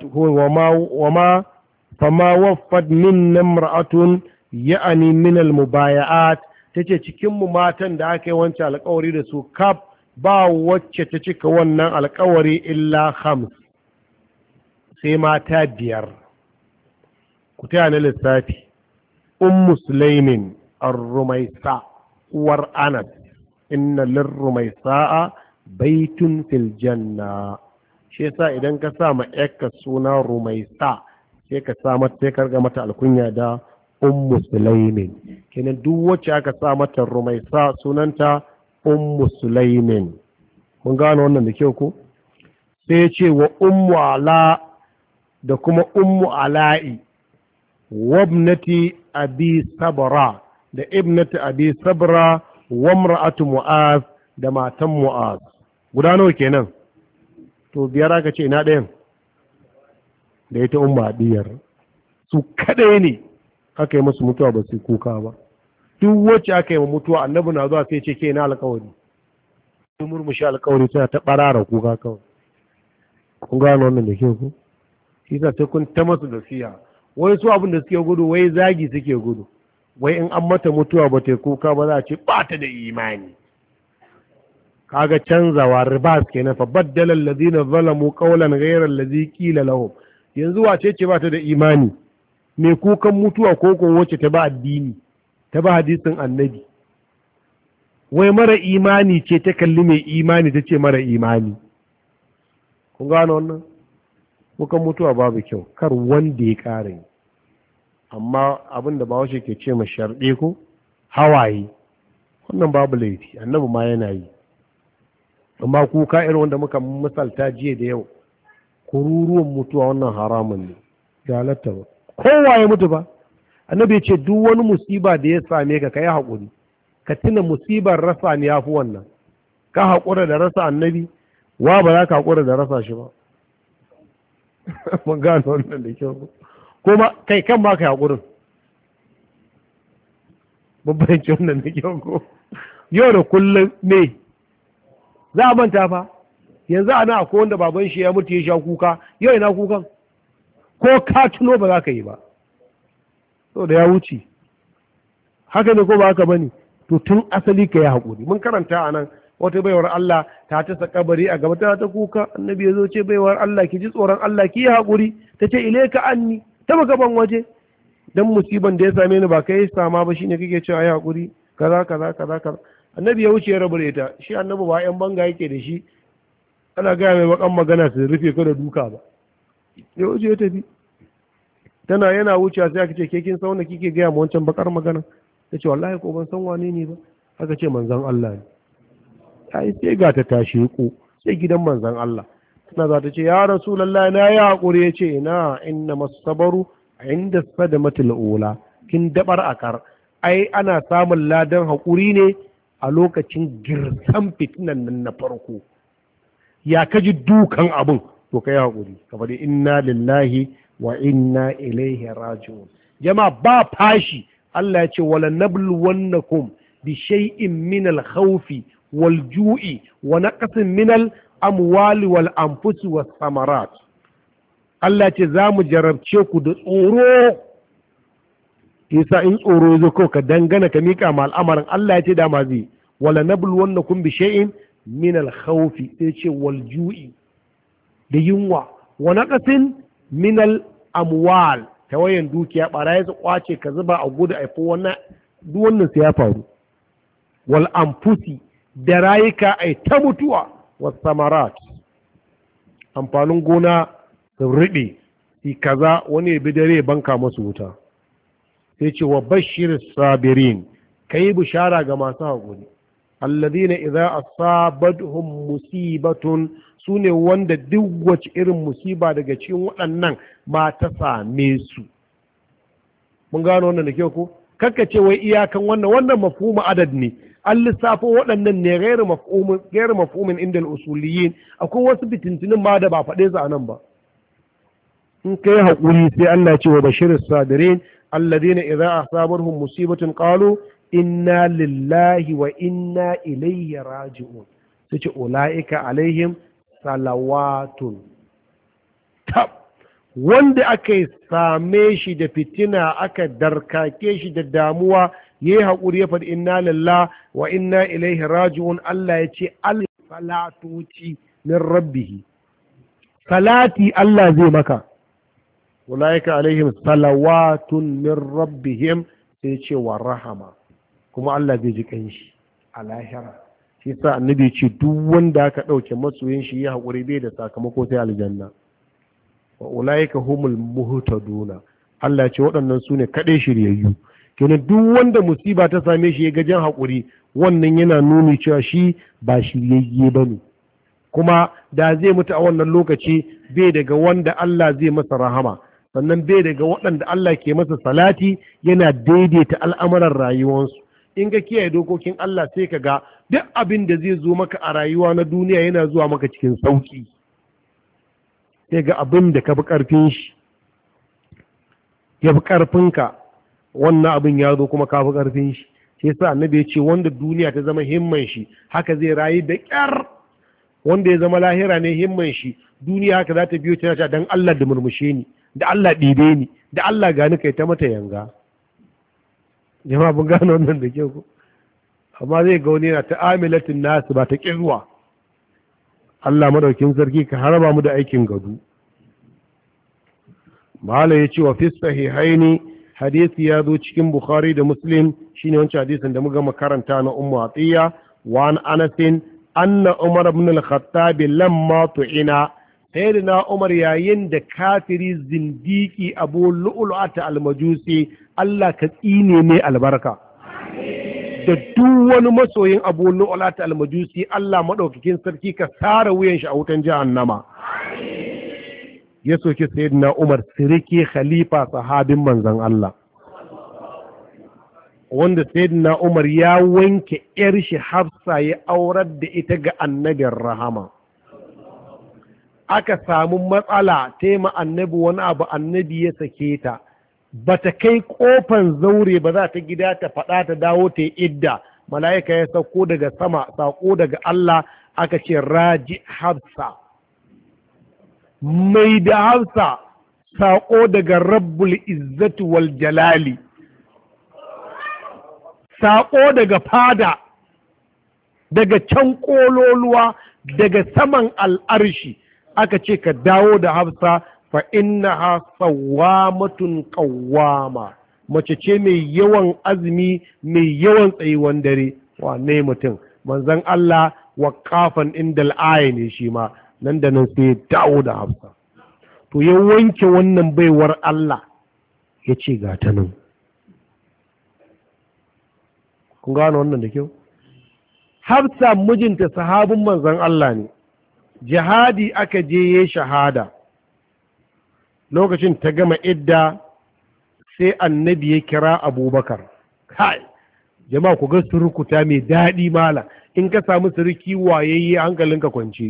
waffat min imra'atun ya'ani min al-mubaya'at, tace cikin mu matan da aka yi wancan alƙawari da su kaf ba wacce ta cika wannan alƙawari illa khams, sai mata 5. ku taya na lissafi: ummu sulaimin ar-rumaisa uwar anas, inna lir-rumaisa'a baitun fil janna. shi yasa idan ka sa ma yakka suna rumaisa sai ka sa mata, sai ka riga mata alkunya da ummu sulaimin. kenan duk wacce aka sa mata rumaisa sunanta ummu sulaimin. mun gano wannan da kyau ko? sai ya ce wa ummu ala da kuma ummu ala'i, wabnati abi sabra da ibnati abi sabra, wa imra'atu mu'az da matan mu'az. guda nawa kenan? to 5 aka ce, ina ɗayan? da ita ummu adiyar. su kadai ne aka yi musu mutuwa ba su kuka ba. duk wacce aka yi mutuwa annabi na zuwa sai ce ke na alƙawari, sun murmushi alƙawari suna ta ɓarara kuka kawai. kun gano wannan da ke ku? shi sa sai kun ta masu da siya. wai su abin da suke gudu, wai zagi suke gudu, wai in an mata mutuwa ba ta kuka ba za a ce ba ta da imani. kaga canzawa ribas kenan, fa baddala alladhina zalamu qawlan ghayra alladhi qila lahum. yanzu wace ce ba ta da imani? me kukan mutuwa ko ko wacce ta ba addini, ta ba hadisin annabi? wai mara imani ce ta kalli mai imani ta ce mara imani. kun gano wannan? kukan mutuwa babu kyau, kar wanda ya ƙara yi. amma abin da bawashi ke ce ma sharɗe ko hawaye, wannan babu laifi, annabi ma yana yi. amma kuka irin wanda muka misalta jiya da yau, kururuwan mutuwa, wannan haramun ne, ya halatta ba. kowa ya mutu ba, annabi ya ce duk wani musiba da ya same ka yi haƙuri, ka tuna musibar rasa ne ya fi wannan. ka haƙura da rasa annabi, wa ba za ka haƙura da rasa shi ba. mun gano wannan da kyau. kuma kai kan ma ka haƙurin, babban ci wannan da kyau ko? yau da kullum ne za a manta fa. yanzu ana akwai wanda baban shi ya mutu ya sha kuka, yau ina kukan? ko ka tuno ba za ka yi ba, so da ya wuce. haka ne ko ba haka bane? to tun asali ka yi haƙuri. mun karanta a nan wata baiwar Allah ta tasa kabari a gaba ta kuka, annabi ya zo ce baiwar Allah ki ji tsoron Allah, ki yi haƙuri. ta ce ilaika anni, ta gaban waje, dan musiban da ya same ni ba kai sama ba shine kake cewa yi haƙuri kaza kaza kaza kaza. annabi ya wuce ya rabu da ita. shi annabi ba yan banga yake da shi ana gaya mai bakan magana su rufe ka da duka ba. ya wuce ya tafi. yana wuce sai aka ce ke kin sauna kike gaya ma wancan bakar magana? ta ce wallahi ko ban san wane ne ba. aka ce manzon Allah ne. ai sai ga ta tashi ku sai gidan manzon Allah. tana za ta ce ya rasulullahi na yi haƙuri. ya ce ina inna masabaru inda sadamatul ula, kin dabar akar. ai ana samun ladan haƙuri ne a lokacin girsan fitinan nan na farko. ya kaji dukan abun, to kai haƙuri ka faɗi inna lillahi wa inna ilaihi raji'un. jama'a ba fashi. Allah ya ce wala nabluwannakum bi shay'in min al-khawfi wal ju'i wa naqsin min al-amwali wal anfusi was samarat. Allah ce za mu jarabce ku da tsoro. yasa in tsoro yazo ko ka dangana ka mika ma al'amarin Allah ya ce dama zai wala nabluwannakum bi shay'in min al-khawfi, sai ce wal ju'i da yunwa, wa naqsin min al-amwal, tawayan dukiya, barayi su kwace ka zuba a gudu a fi wannan, duk wannan sai ya faru. wal anfusi, da rayuka ai ta mutuwa, was samarat, amfanin gona su riɓe si kaza, wani ya bi dare banka masu wuta. sai ce wa bashir sabirin, kai bishara ga masu haƙuri. alladhina idza asabatuhum musibatun, sune wanda duk wace irin musiba daga cikin waɗannan ma ta same su. mun gano wannan da kyau ko? kakka ce wai iyakan wannan mafhumu adad ne. an lissafo waɗannan ne gairu mafhumin inda usuliyin. akwai wasu fitintunin ma da ba faɗe su a nan ba. in kai haƙuri sai Allah ya ce wa bashiris sabirin alladhina idza asabarhum musibatun qalu inna lillahi wa inna ilayhi raji'un sai ce ulaika alaihim salawatun. tab wanda aka same shi da fitina aka darkake shi da damuwa yayi haƙuri ya faɗi inna lillahi wa inna ilayhi raji'un, Allah ya ce al-salatuci min rabbihi, salati Allah zai maka, ulaika alaihim salawatun min rabbihim, sai ce wa rahama, kuma Allah zai ji kanshi a lahira. shi sa annabi ce duk wanda aka ɗauke masoyin shi ya haƙuri bai da sakamako sai aljanna. wa ulaika humul muhtaduna, Allah ya ce waɗannan su ne kaɗai shiryayyu. kenan duk wanda musiba ta same shi ya ga jan haƙuri, wannan yana nuni cewa shi ba shiryayye ba ne, kuma da zai mutu a wannan lokaci bai daga wanda Allah zai masa rahama, sannan bai daga waɗanda Allah ke masa salati yana daidaita al'amuran rayuwarsu. in ga kiyaye dokokin Allah sai ka ga duk abin da zai zo maka a rayuwa na duniya yana zuwa maka cikin sauki, sai ga abin da ka fi ƙarfin shi ya fi ƙarfinka, wannan abin ya zo kuma ka fi ƙarfin shi. sai sa annabi ya ce wanda duniya ta zama himman shi haka zai rayu da ƙyar, wanda ya zama lahira ne himman shi duniya haka za ta biyo tana ta dan Allah da murmushe ni, da Allah ɗibe ni, da Allah gani kai ta mata yanga. jama'a mun gano wannan da kyau ko, amma zai ga wani yana ta amilatin nasu ba ta ƙirwa. Allah madaukin sarki ka haraba mu da aikin gado. mala ya ce wa fi sahihaini, hadisi ya zo cikin Bukhari da Muslim, shine wancan hadisin da muka makaranta na Ummu Atiya wa an Anasin anna Umar ibn al-Khattab lamma tu'ina, sayyidina Umar yayin da kafiri zindiki Abu Lu'lu'ata al-Majusi, Allah ka tsine mai albarka, da duk wani masoyin Abu Lu'lu'ata al-Majusi Allah madaukakin sarki ka sare wuyan shi a wutan jahannama. ya soke sayyidina Umar, siriki khalifa sahabin manzon Allah, wanda sayyidina Umar ya wanke yar shi Hafsa ya aurar da ita ga annabin rahama. aka samu matsala tema annabi wani abu, annabi ya sake ta, bata kai kofan zaure ba, za ta gida ta faɗa ta dawo ta yi idda, mala'ika ya sauko daga sama sako daga Allah aka ce raji Hafsa, mai da Hafsa, sako daga rabbul izzati wal jalali, sako daga fada, daga can kololuwa, daga saman al'arshi, aka ce ka dawo da Hafsa, fa innaha sawwamatun qawwama, mace ce mai yawan azumi mai yawan tsayuwan dare. wane mutum, manzon Allah waqafan indal aya ne shi ma, nan da nan sai dawo da Hafsa. to ya wanke wannan baiwar Allah ya ce ga ta nan. kun gano wannan da kyau? Hafsa mijinta sahabin manzon Allah ne, jihadi aka je ya shahada, lokacin ta gama idda sai annabi ya kira Abubakar. kai jama'a ku ga surukuta mai daɗi mala, in ka samu suruki wayayye hankalinka kwance.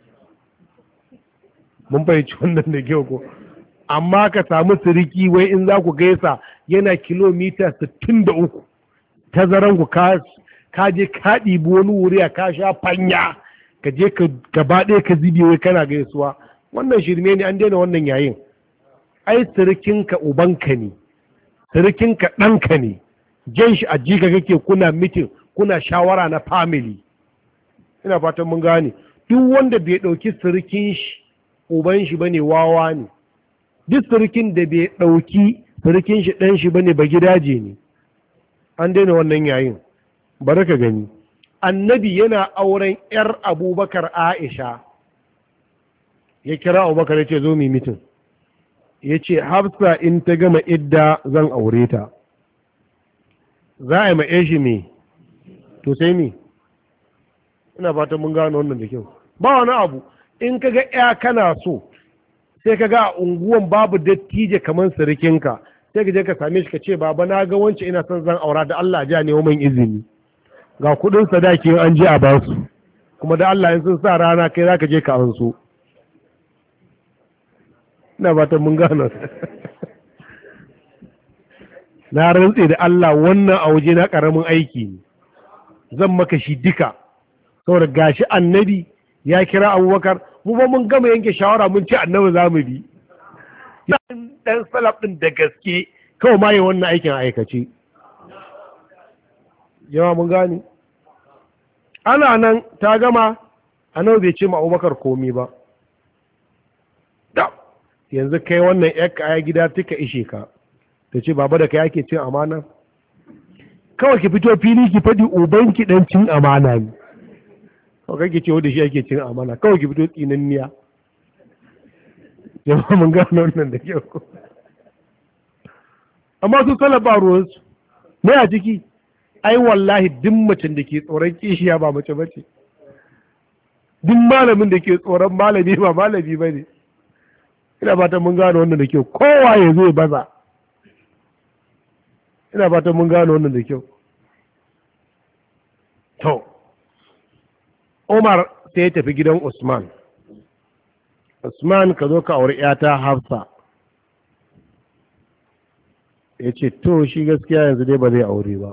mun fahimci wannan da kyau ko? amma ka samu suruki wai in za ku gaisa yana kilomita 63 tazaran ku, ka je ka ɗibi wani wuri a ka sha fanya, ka je ka gaba ɗaya ka zibe wai kana gaisuwa. wannan shirme ne, an daina wannan yayin. ai surukinka ubanka ne, surukinka ɗanka ne, jan shi a jika kake, kuna mitin, kuna shawara na family. ina fatan mun gane. duk wanda bai ɗauki surukin shi uban shi bane wawa ne, duk surukin da bai ɗauki surukin shi ɗan shi bane ba gidaje ne. an daina wannan yayin. bari ka gani, annabi yana auren yar Abubakar Aisha, ya kira Abubakar ya ce zo mu mitin, ya ce Hafsa in ta gama idda zan aure ta. za a yi ma'e shi me? to sai me? ina fatan mun gano wannan da kyau. ba wani abu, in ka ga ya kana so, sai ka ga a unguwan babu dattije kamar sirikinka, sai ka je ka same shi ka ce baba na ga wance ina son zan aura, da Allah ja ne min izini, ga kudin sadaki an je a ba su, kuma da Allah in sun sa rana kai za ka je ka anso. ina ba ta mun gano na rantse da Allah wannan a waje na ƙaramin aiki ne zan maka shi duka saboda gashi annabi ya kira abubakar mu ba mun gama yanke shawara mun ce annabi za mu bi dan salaf din da gaske kawai ma yi wannan aikin aikace yawa mun gani ana nan ta gama annabi bai ce ma abubakar komi ba da yanzu kai wannan yar kaya gida tuka ishe ka ta ce baba da kai ake cin amana kawai ki fito fili ki faɗi ubanki dan cin amana ne kawai kake ce wanda shi ake cin amana kawai ki fito tsinanniya jama'a mun gano wannan da kyau amma su salaba ruwansu ne a ciki ai wallahi duk macen da ke tsoron kishiya ba mace bace duk malamin da ke tsoron malami ba malami ba ne ina fatan mun gano wannan da kyau kowa ya zo ya baza ina fatan mun gano wannan da kyau to Umar sai ya tafi gidan Usman ka zo ka auri ‘yata Hafsa ya ce to shi gaskiya yanzu dai ba zai aure ba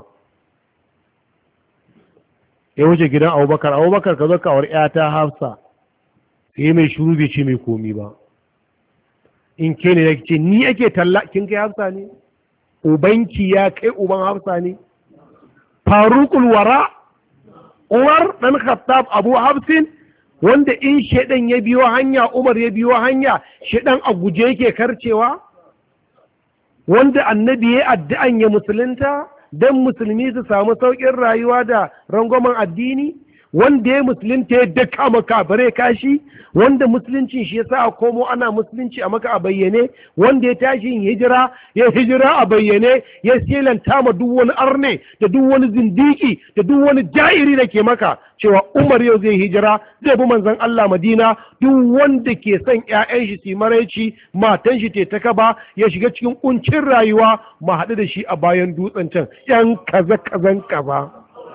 ya wuce gidan Abubakar ka zo ka auri ‘yata Hafsa sai mai shuru bai ce mai komi ba in ke ne ya ce ni ake talla kin kai Hafsa ne ubanki ya kai uban Hafsa ne Faruqul Wara Umar ɗan Khattab Abu Hafsin wanda in shaidan ya biyo hanya Umar ya biyo hanya shaidan a guje yake karcewa wanda annabi ya addu'an ya musulunta don musulmi su samu sauƙin rayuwa da rangwamen addini wanda ya musulunta ya daka maka bare kashi wanda musuluncin shi yasa a komo ana musulunci a maka a bayyane wanda ya tashi yin hijira a bayyane ya silanta ma duk wani arne da duk wani zindiki da duk wani ja'iri da ke maka cewa Umar yau zai hijira zai bi manzon Allah Madina duk wanda ke son ƴaƴan shi su maraici matan shi ta kaba ya shiga cikin kuncin rayuwa mu haɗu da shi a bayan dutsen can ƴan kazan kaza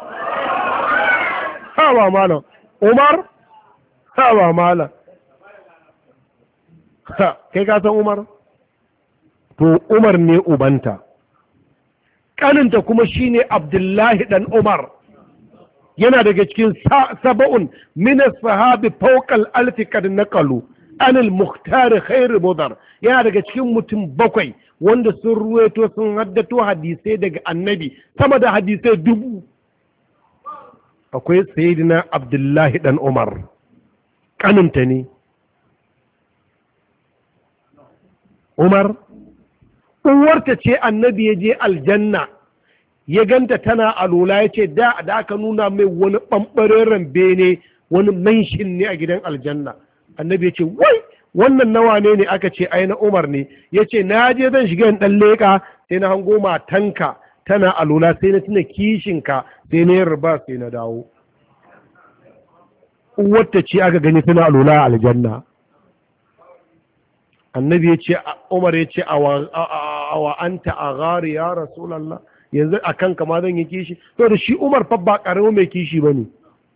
hawa malam Umar hawa malam kai ka san Umar to Umar ne ubanta kaninta kuma shine Abdullahi dan Umar yana daga cikin saba'un min as-sahabi fawqa al-alf kad naqalu an al-mukhtar khair mudar yana daga cikin mutum bakwai wanda sun ruwaito sun haddato hadisai daga annabi sama da hadisai 1000 akwai sayyidina Abdullahi dan Umar kaninta ne Umar uwarta ce annabi ya je aljanna ya ganta tana alula ya ce da aka nuna mai wani ɓamɓareren bene wani manshin ne a gidan aljanna annabi ya ce wai wannan nawa ne aka ce ai na Umar ne ya ce na je zan shiga in ɗan leƙa sai na hango matanka tana alula sai na tuna kishinka sai na yin riba sai na dawo uwarta ce aka gani tana alula a aljanna annabi ya ce Umar ya ce awa anta a gari ya rasulallah yanzu a kanka ma zan yi kishi to da shi Umar fa ba karamin mai kishi ba ne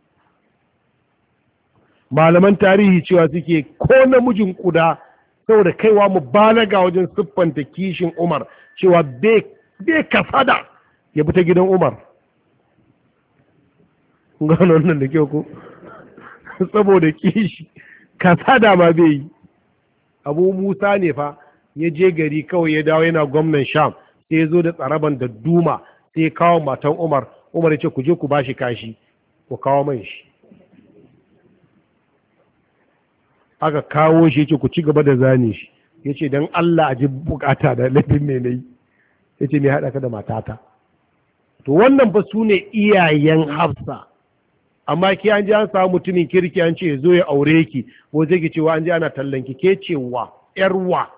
malaman tarihi cewa suke ko namijin kuda saboda kaiwa mu balaga wajen siffanta kishin Umar cewa bai kasada ya bi ta gidan Umar gano wannan da kyau ko saboda kishi kasada ma bai yi Abu Musa ne fa ya je gari kawai ya dawo yana gwamnan Sham sai ya zo da tsaraban da duma sai ya kawo matan Umar ya ce ku je ku bashi kashi ku kawo man shi aka kawo shi ya ce ku ci gaba da zane shi ya ce don Allah a ji bukata da laifin mai nayi ya ce mai haɗa ka da matata to wannan fa su ne iyayen Hafsa amma ki an ji an samu mutumin kirki an ce zo ya aure ki ko zai ki cewa an ji ana tallanki ke cewa yarwa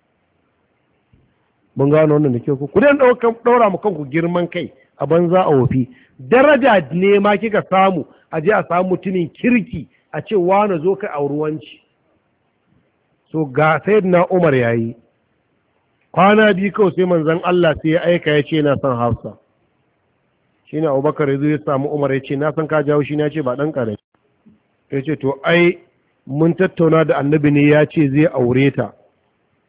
mun gano wannan da ke ku dan daura mu kanku girman kai a banza a wofi daraja ne ma kika samu a je a samu mutumin kirki a ce wani zo ka auruwanci so ga sayyidina Umar yayi kwana biyu kawai sai manzon Allah sai ya aika ya ce na son Hafsa shine Abubakar ya zo ya samu Umar ya ce na san ka jawo shi na ce ba dan kare ya ce to ai mun tattauna da annabi ne ya ce zai aure ta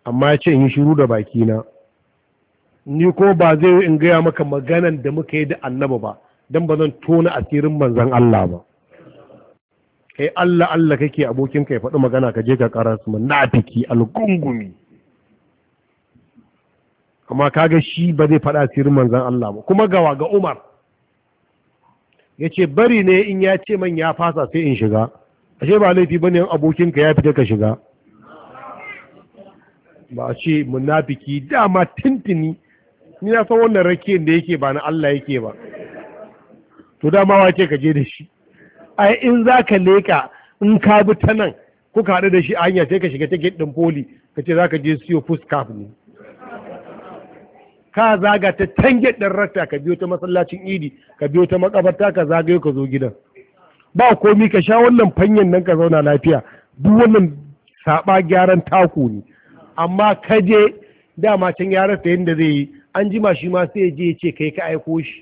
amma ya ce in yi shiru da bakina, ni ko ba zai in gaya maka maganan da muka yi da annaba ba, don ba zan tona asirin manzan Allah ba. Kai Allah Allah kake abokin ka ya faɗi magana ka je ka ƙara su munafiki algungumi, amma kaga shi ba zai faɗa asirin manzan Allah ba. Kuma gawa ga Umar ya ce bari ne in ya ce man ya fasa sai in shiga, ashe ba laifi bane abokin ka ya fita ka shiga. Ba a ce munafiki dama tintini, ni na san wannan rakiyar da yake ba na Allah yake ba, to dama wace ka je da shi. Ai in za ka leƙa in ka bi ta nan kuka haɗu da shi a hanya sai ka shiga tiket ɗin poli ka ce za ka je siyo fuskaf ne, ka zaga ta tange ɗin rata ka biyo ta masallacin idi ka biyo ta makabarta ka zagayo ka zo gidan ba komi, ka sha wannan fanyen nan ka zauna lafiya. Duk wannan saba gyaran taku ne, amma ka je dama can ya rasa yadda zai yi, an jima shi ma sai ya je ya ce kai ka aiko shi.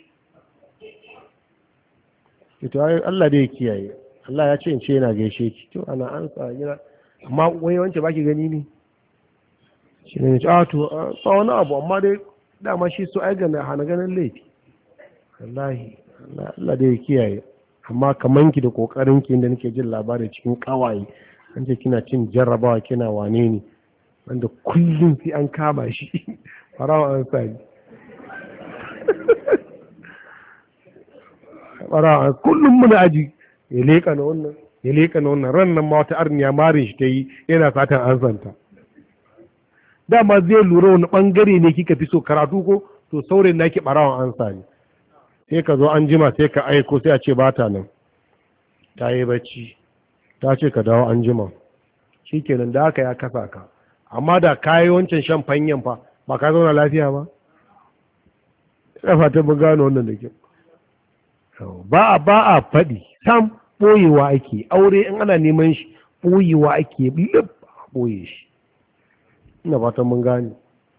to Allah dai ya kiyaye. Allah ya ce in ce yana gaishe ki, to ana ansa yana, amma wai wance baki gani ne shi ne a to ba wani abu, amma dai dama shi so ai ga hana ganin laifi. wallahi Allah dai ya kiyaye. Amma kaman ki da kokarin ki inda nake jin labari cikin kawaye an ce kina cin jarrabawa kina wane ne wanda kullum sai an kama shi farawa an sani farawa kullum muna aji ya leka na wannan ya leka na wannan. Ran nan ma wata arniya marin shi ta yi yana fatan an santa. Dama zai lura wani bangare ne kika fi so, karatu ko to saurayin naki barawan an sani. Sai ka zo an jima sai ka aiko sai a ce ba ta nan, ta yi bacci, ta ce ka dawo an jima, shi kenan da haka ya kasa ka. Amma da ka yi wancan shan fanyen fa ba ka zauna lafiya ba. ina fata mun gano wannan da kyau. ba a faɗi sam, ɓoyewa ake. Aure in ana neman shi ɓoyewa ake, lib ɓoye shi. ina fata mun gane.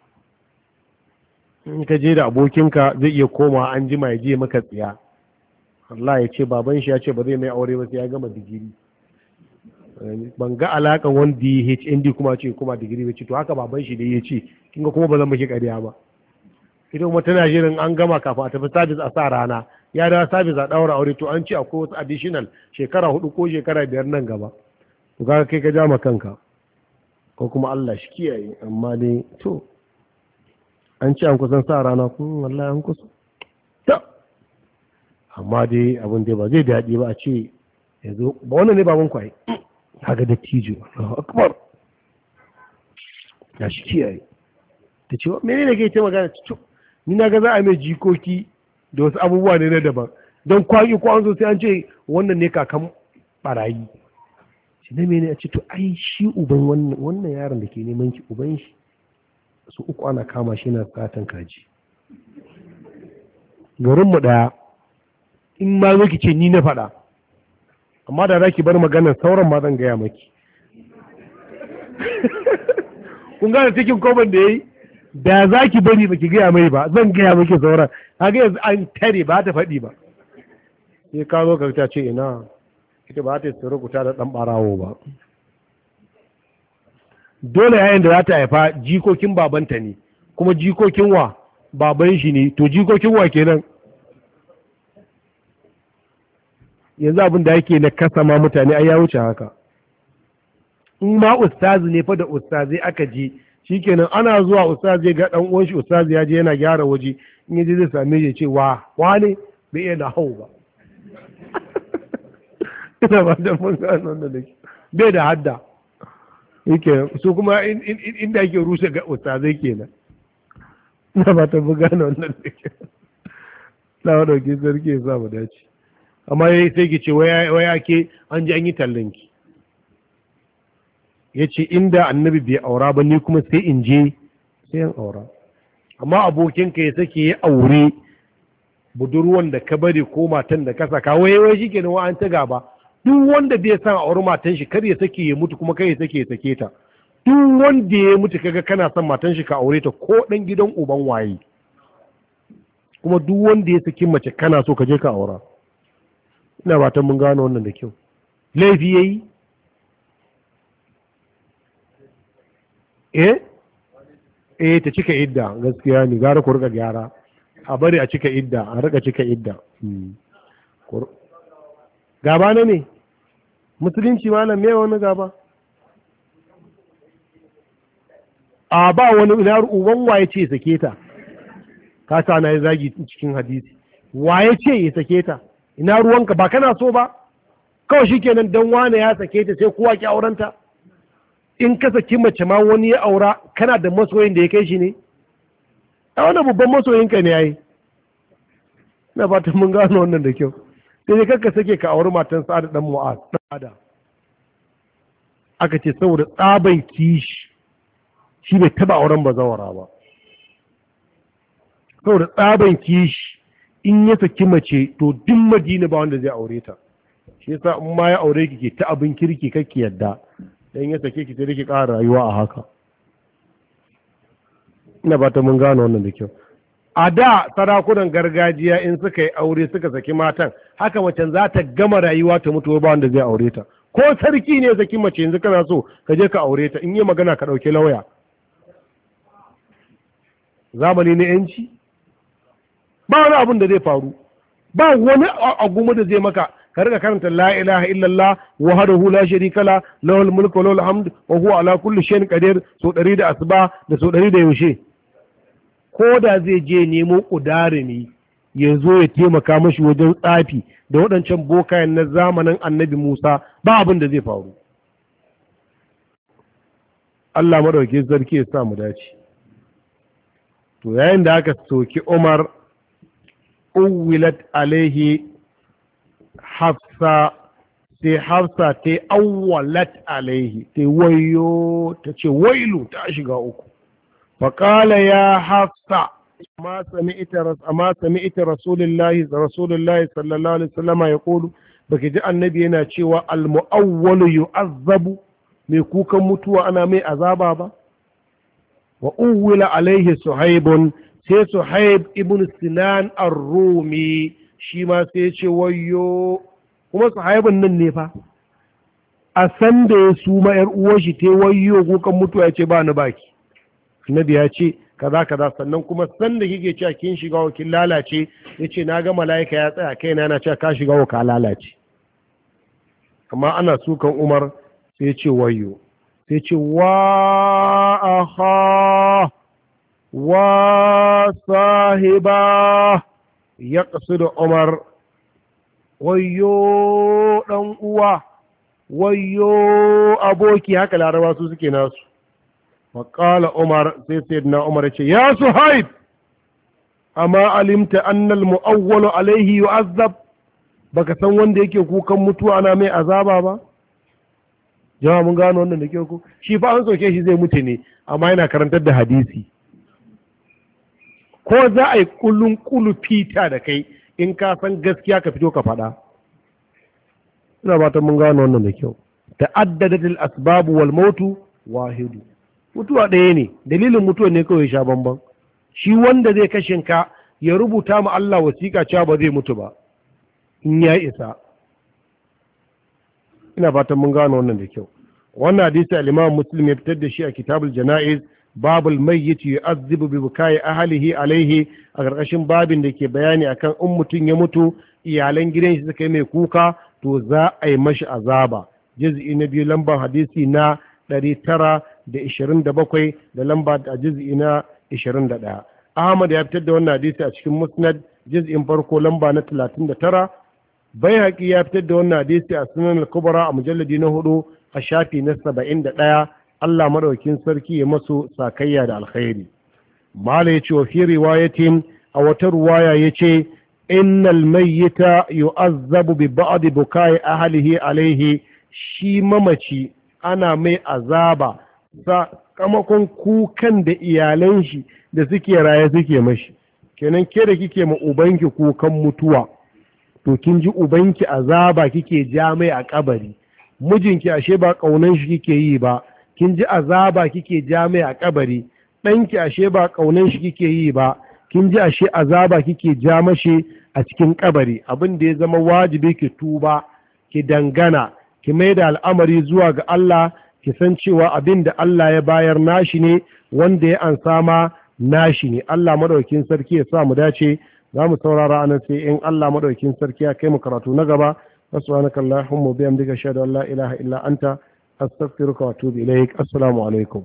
in ka je da abokinka zai iya koma an jima ya je maka tsiya, Allah ya ce baban shi ya ce ba zai mai aure ba sai ya gama digiri. Ban ga alakan wanda ya HND kuma ce kuma digiri ba ce, to haka baban shi da ya ce kin ga kuma ba zan maki ƙarya ba. ita kuma tana shirin an gama kafin a tafi sabis a sa rana, ya da sabis a ɗaura aure, to an ce akwai wasu additional shekara 4 ko shekara 5 nan gaba. to kaga kai ka ja ma kanka, ko kuma Allah shi kiyaye. amma dai to an ce an kusan sa rana, kun wallahi an kusa ta, amma dai abin dai ba zai daɗi ba a ce yanzu ba wannan ne baban kwaye kaga da tijo Allahu akbar ya shi kiyaye. ta ce menene ke ce magana, ni na ga za a mai jikoki da wasu abubuwa ne na daban, don kwaki ko an zo sai an ce wannan ne kakan barayi. shi ne mene a ce to ai shi uban wannan yaron da ke neman ki uban shi su uku ana kama shi na satan kaji garinmu ɗaya. in ma zo ki ce ni na faɗa, amma da za ki bar maganar sauran ma zan gaya maki. kun gane cikin koban da ya yi, da za ki bari ba ki gaya mai ba zan gaya maki sauran. haka yanzu an tare ba ta faɗi ba, sai ka zo ka ta ce ina ita ba ta tsoro kuta da ɗan ɓarawo ba. dole yayin da za ta haifa jikokin babanta ne, kuma jikokin wa baban shi ne, to jikokin wa kenan. yanzu abin da yake na kasa ma mutane ai ya wuce haka. in ma ustazi ne fa da ustazi aka je shikenan, ana zuwa ustazi ga dan uwan shi ustazi ya je yana gyara waje, in yaje zai same shi ce wane bai iya na hau ba. ina ba da mun gano wannan da bai da hadda yake su kuma inda yake rushe ga ustazai kenan. ina ba ta mun gano wannan da ke na wadauki sarki ya sa mu dace. amma sai ki ce waya ke an ji an yi tallanki. ya ce inda annabi bai aura ba ni kuma sai in je sai in aura. amma abokinka ya sake ya aure budurwan da ka bari ko matan da ka saka wai shi ke wa an ta gaba. duk wanda bai san aure matan shi kar ya sake ya mutu, kuma kai ya sake ya sake ta. duk wanda ya mutu kaga kana son matan shi ka aure ta ko dan gidan uban waye, kuma duk wanda ya saki mace kana so ka je ka aura. ina ba ta mun gano wannan da kyau. laifi yayi ta cika idda, gaskiya ne, gara ku rika gyara, a bari a cika idda, a rika cika idda. Gaba na ne musulunci malam, me wani gaba? A ba wani, ina uban waye ce ya sake ta? Ka sa na yi zagi cikin hadisi, waye ce ya sake ta? Ina ruwanka, ba kana so ba kawai shikenan, dan wane ya sake ta sai kowa ki aurenta? In ka saki mace ma wani ya aura, kana da masoyin da ya kai shi ne? A wani babban masoyinka ne yayi. Ina fatan mun gano wannan da kyau. Sai kakka sake ka auri matan Sa'ad dan Mu'az da aka ce saboda tsaban kishi shi bai taba auren bazawara ba. Saboda tsaban kishi in ya saki mace to duk Madina ba wanda zai aure ta. Shi yasa in ma ya aure ki ke ta abin kirki kake yadda, dan ya sake ki sai ki ƙara rayuwa a haka. Ina fatan mun gano wannan da kyau. A da sarakunan gargajiya in suka yi aure suka saki matan, haka macen za ta gama rayuwa ta mutu ba wanda zai aure ta. Ko sarki ne saki mace yanzu kana so ka je ka aure ta, in yi magana ka ɗauki lauya. Zamani na yanci ba wani abin da zai faru, ba wani agumu da zai maka, ka riga karanta la ilaha illallah wahdahu la sharika la lahul mulku wa lahul hamd wa huwa ala kulli shay'in qadir so 100 da asuba da so 100 da yaushe. Ko da zai je nemo ƙudarimi ya zo ya taimaka mashi wajen tsafi da waɗancan bokayen na zamanin annabi Musa, ba abin da zai faru. Allah maɗauki sarki ya sa mu dace. To yayin da aka soki Umar, uwilat alaihi Hafsa, sai Hafsa ta awwalat alaihi, ta wayo, ta ce wailu, ta shiga uku. فقال يا حفصة ما سمعت رسول الله صلى الله عليه وسلم يقول baki ji annabi yana cewa al-mu'awwalu yu'azzabu, mai kukan mutuwa ana mai azaba ba? Wa uwwila alaihi Suhaibun, sai Suhaib ibn Sinan ar-Rumi shi ma sai ce wayyo, kuma Suhaibun nan ne fa a san da ya suma yar uwar shi ta wayyo kukan mutuwa ya ce ba ni baki. Annabi ya ce kaza kaza, sannan kuma san da kike cewa kin shiga wa kin lalace, yace na ga mala'ika ya tsaya kaina yana cewa ka shiga wa ka lalace. Amma ana sukan Umar sai ce wayyo, sai ce wa aha wa sahiba, ya da Umar, wayyo dan uwa, wayyo aboki, haka Laraba su suke nasu. Waƙala Umar, sai sayyidina Umar ya ce ya Suhaib, amma alimta annal mu'awwalu alaihi yu'azzab, baka san wanda yake kukan mutuwa ana mai azaba ba? Jama'a mun gano wannan da ke ku, shi fa an soke shi zai mutu ne, amma yana karantar da hadisi. Ko za a yi kullun kulufita da kai, in ka san gaskiya ka fito ka faɗa. Ina fatan mun gano wannan da kyau. Ta'addadatil asbabu wal mautu wahidu. Mutuwa ɗaya ne, dalilin mutuwa ne kawai sha bamban. Shi wanda zai kashin ka ya rubuta ma Allah wasiƙa cewa ba zai mutu ba, in ya isa. Ina fatan mun gano wannan da kyau. Wannan hadisi al-Imam Muslim ya fitar da shi a Kitabul Jana'iz, babul mayyit yu'azzibu bi bukai ahlihi alaihi, a ƙarƙashin babin da ke bayani akan in mutum ya mutu iyalan gidan shi suka yi mai kuka to za a yi mashi azaba. Juz'i na 2 lambar hadisi na 927 da lamba a juz'i na 21. Ahmad ya fitar da wannan hadisi a cikin Musnad juz'in farko lamba na 39. Baihaqi ya fitar da wannan hadisi a Sunan al-Kubra a mujalladi na 4 a shafi na 71. Allah madaukin sarki ya masu sakayya da alkhairi. Mala yace wa fi riwayatin, a wata ruwaya yace innal mayyita yu'azzabu bi ba'd bukai ahlihi alaihi, shi mamaci ana mai azaba sakamakon kukan da iyalan shi da suke raye suke mashi. Kenan ke da kike ma ubanki kukan mutuwa, to kin ji ubanki azaba kike ja mai a kabari. Mijinki ashe ba kaunan shi kike yi ba, kin ji azaba kike ja mai a kabari. Ɗanki ashe ba kaunan shi kike yi ba, kin ji ashe azaba kike ja mashi a cikin kabari. Abin da ya zama wajibi ki tuba, ki dangana, ki mai da al'amari zuwa ga Allah, ki san cewa abin da Allah ya bayar nashi ne, wanda ya ansa ma nashi ne. Allah madaukakin sarki ya sa mu dace. Za mu saurara anan sai in Allah madaukakin sarki ya kai mu karatu na gaba. Subhanaka Allahumma wa bihamdika ashhadu an la ilaha illa anta astaghfiruka wa atubu ilaik. Assalamu alaikum.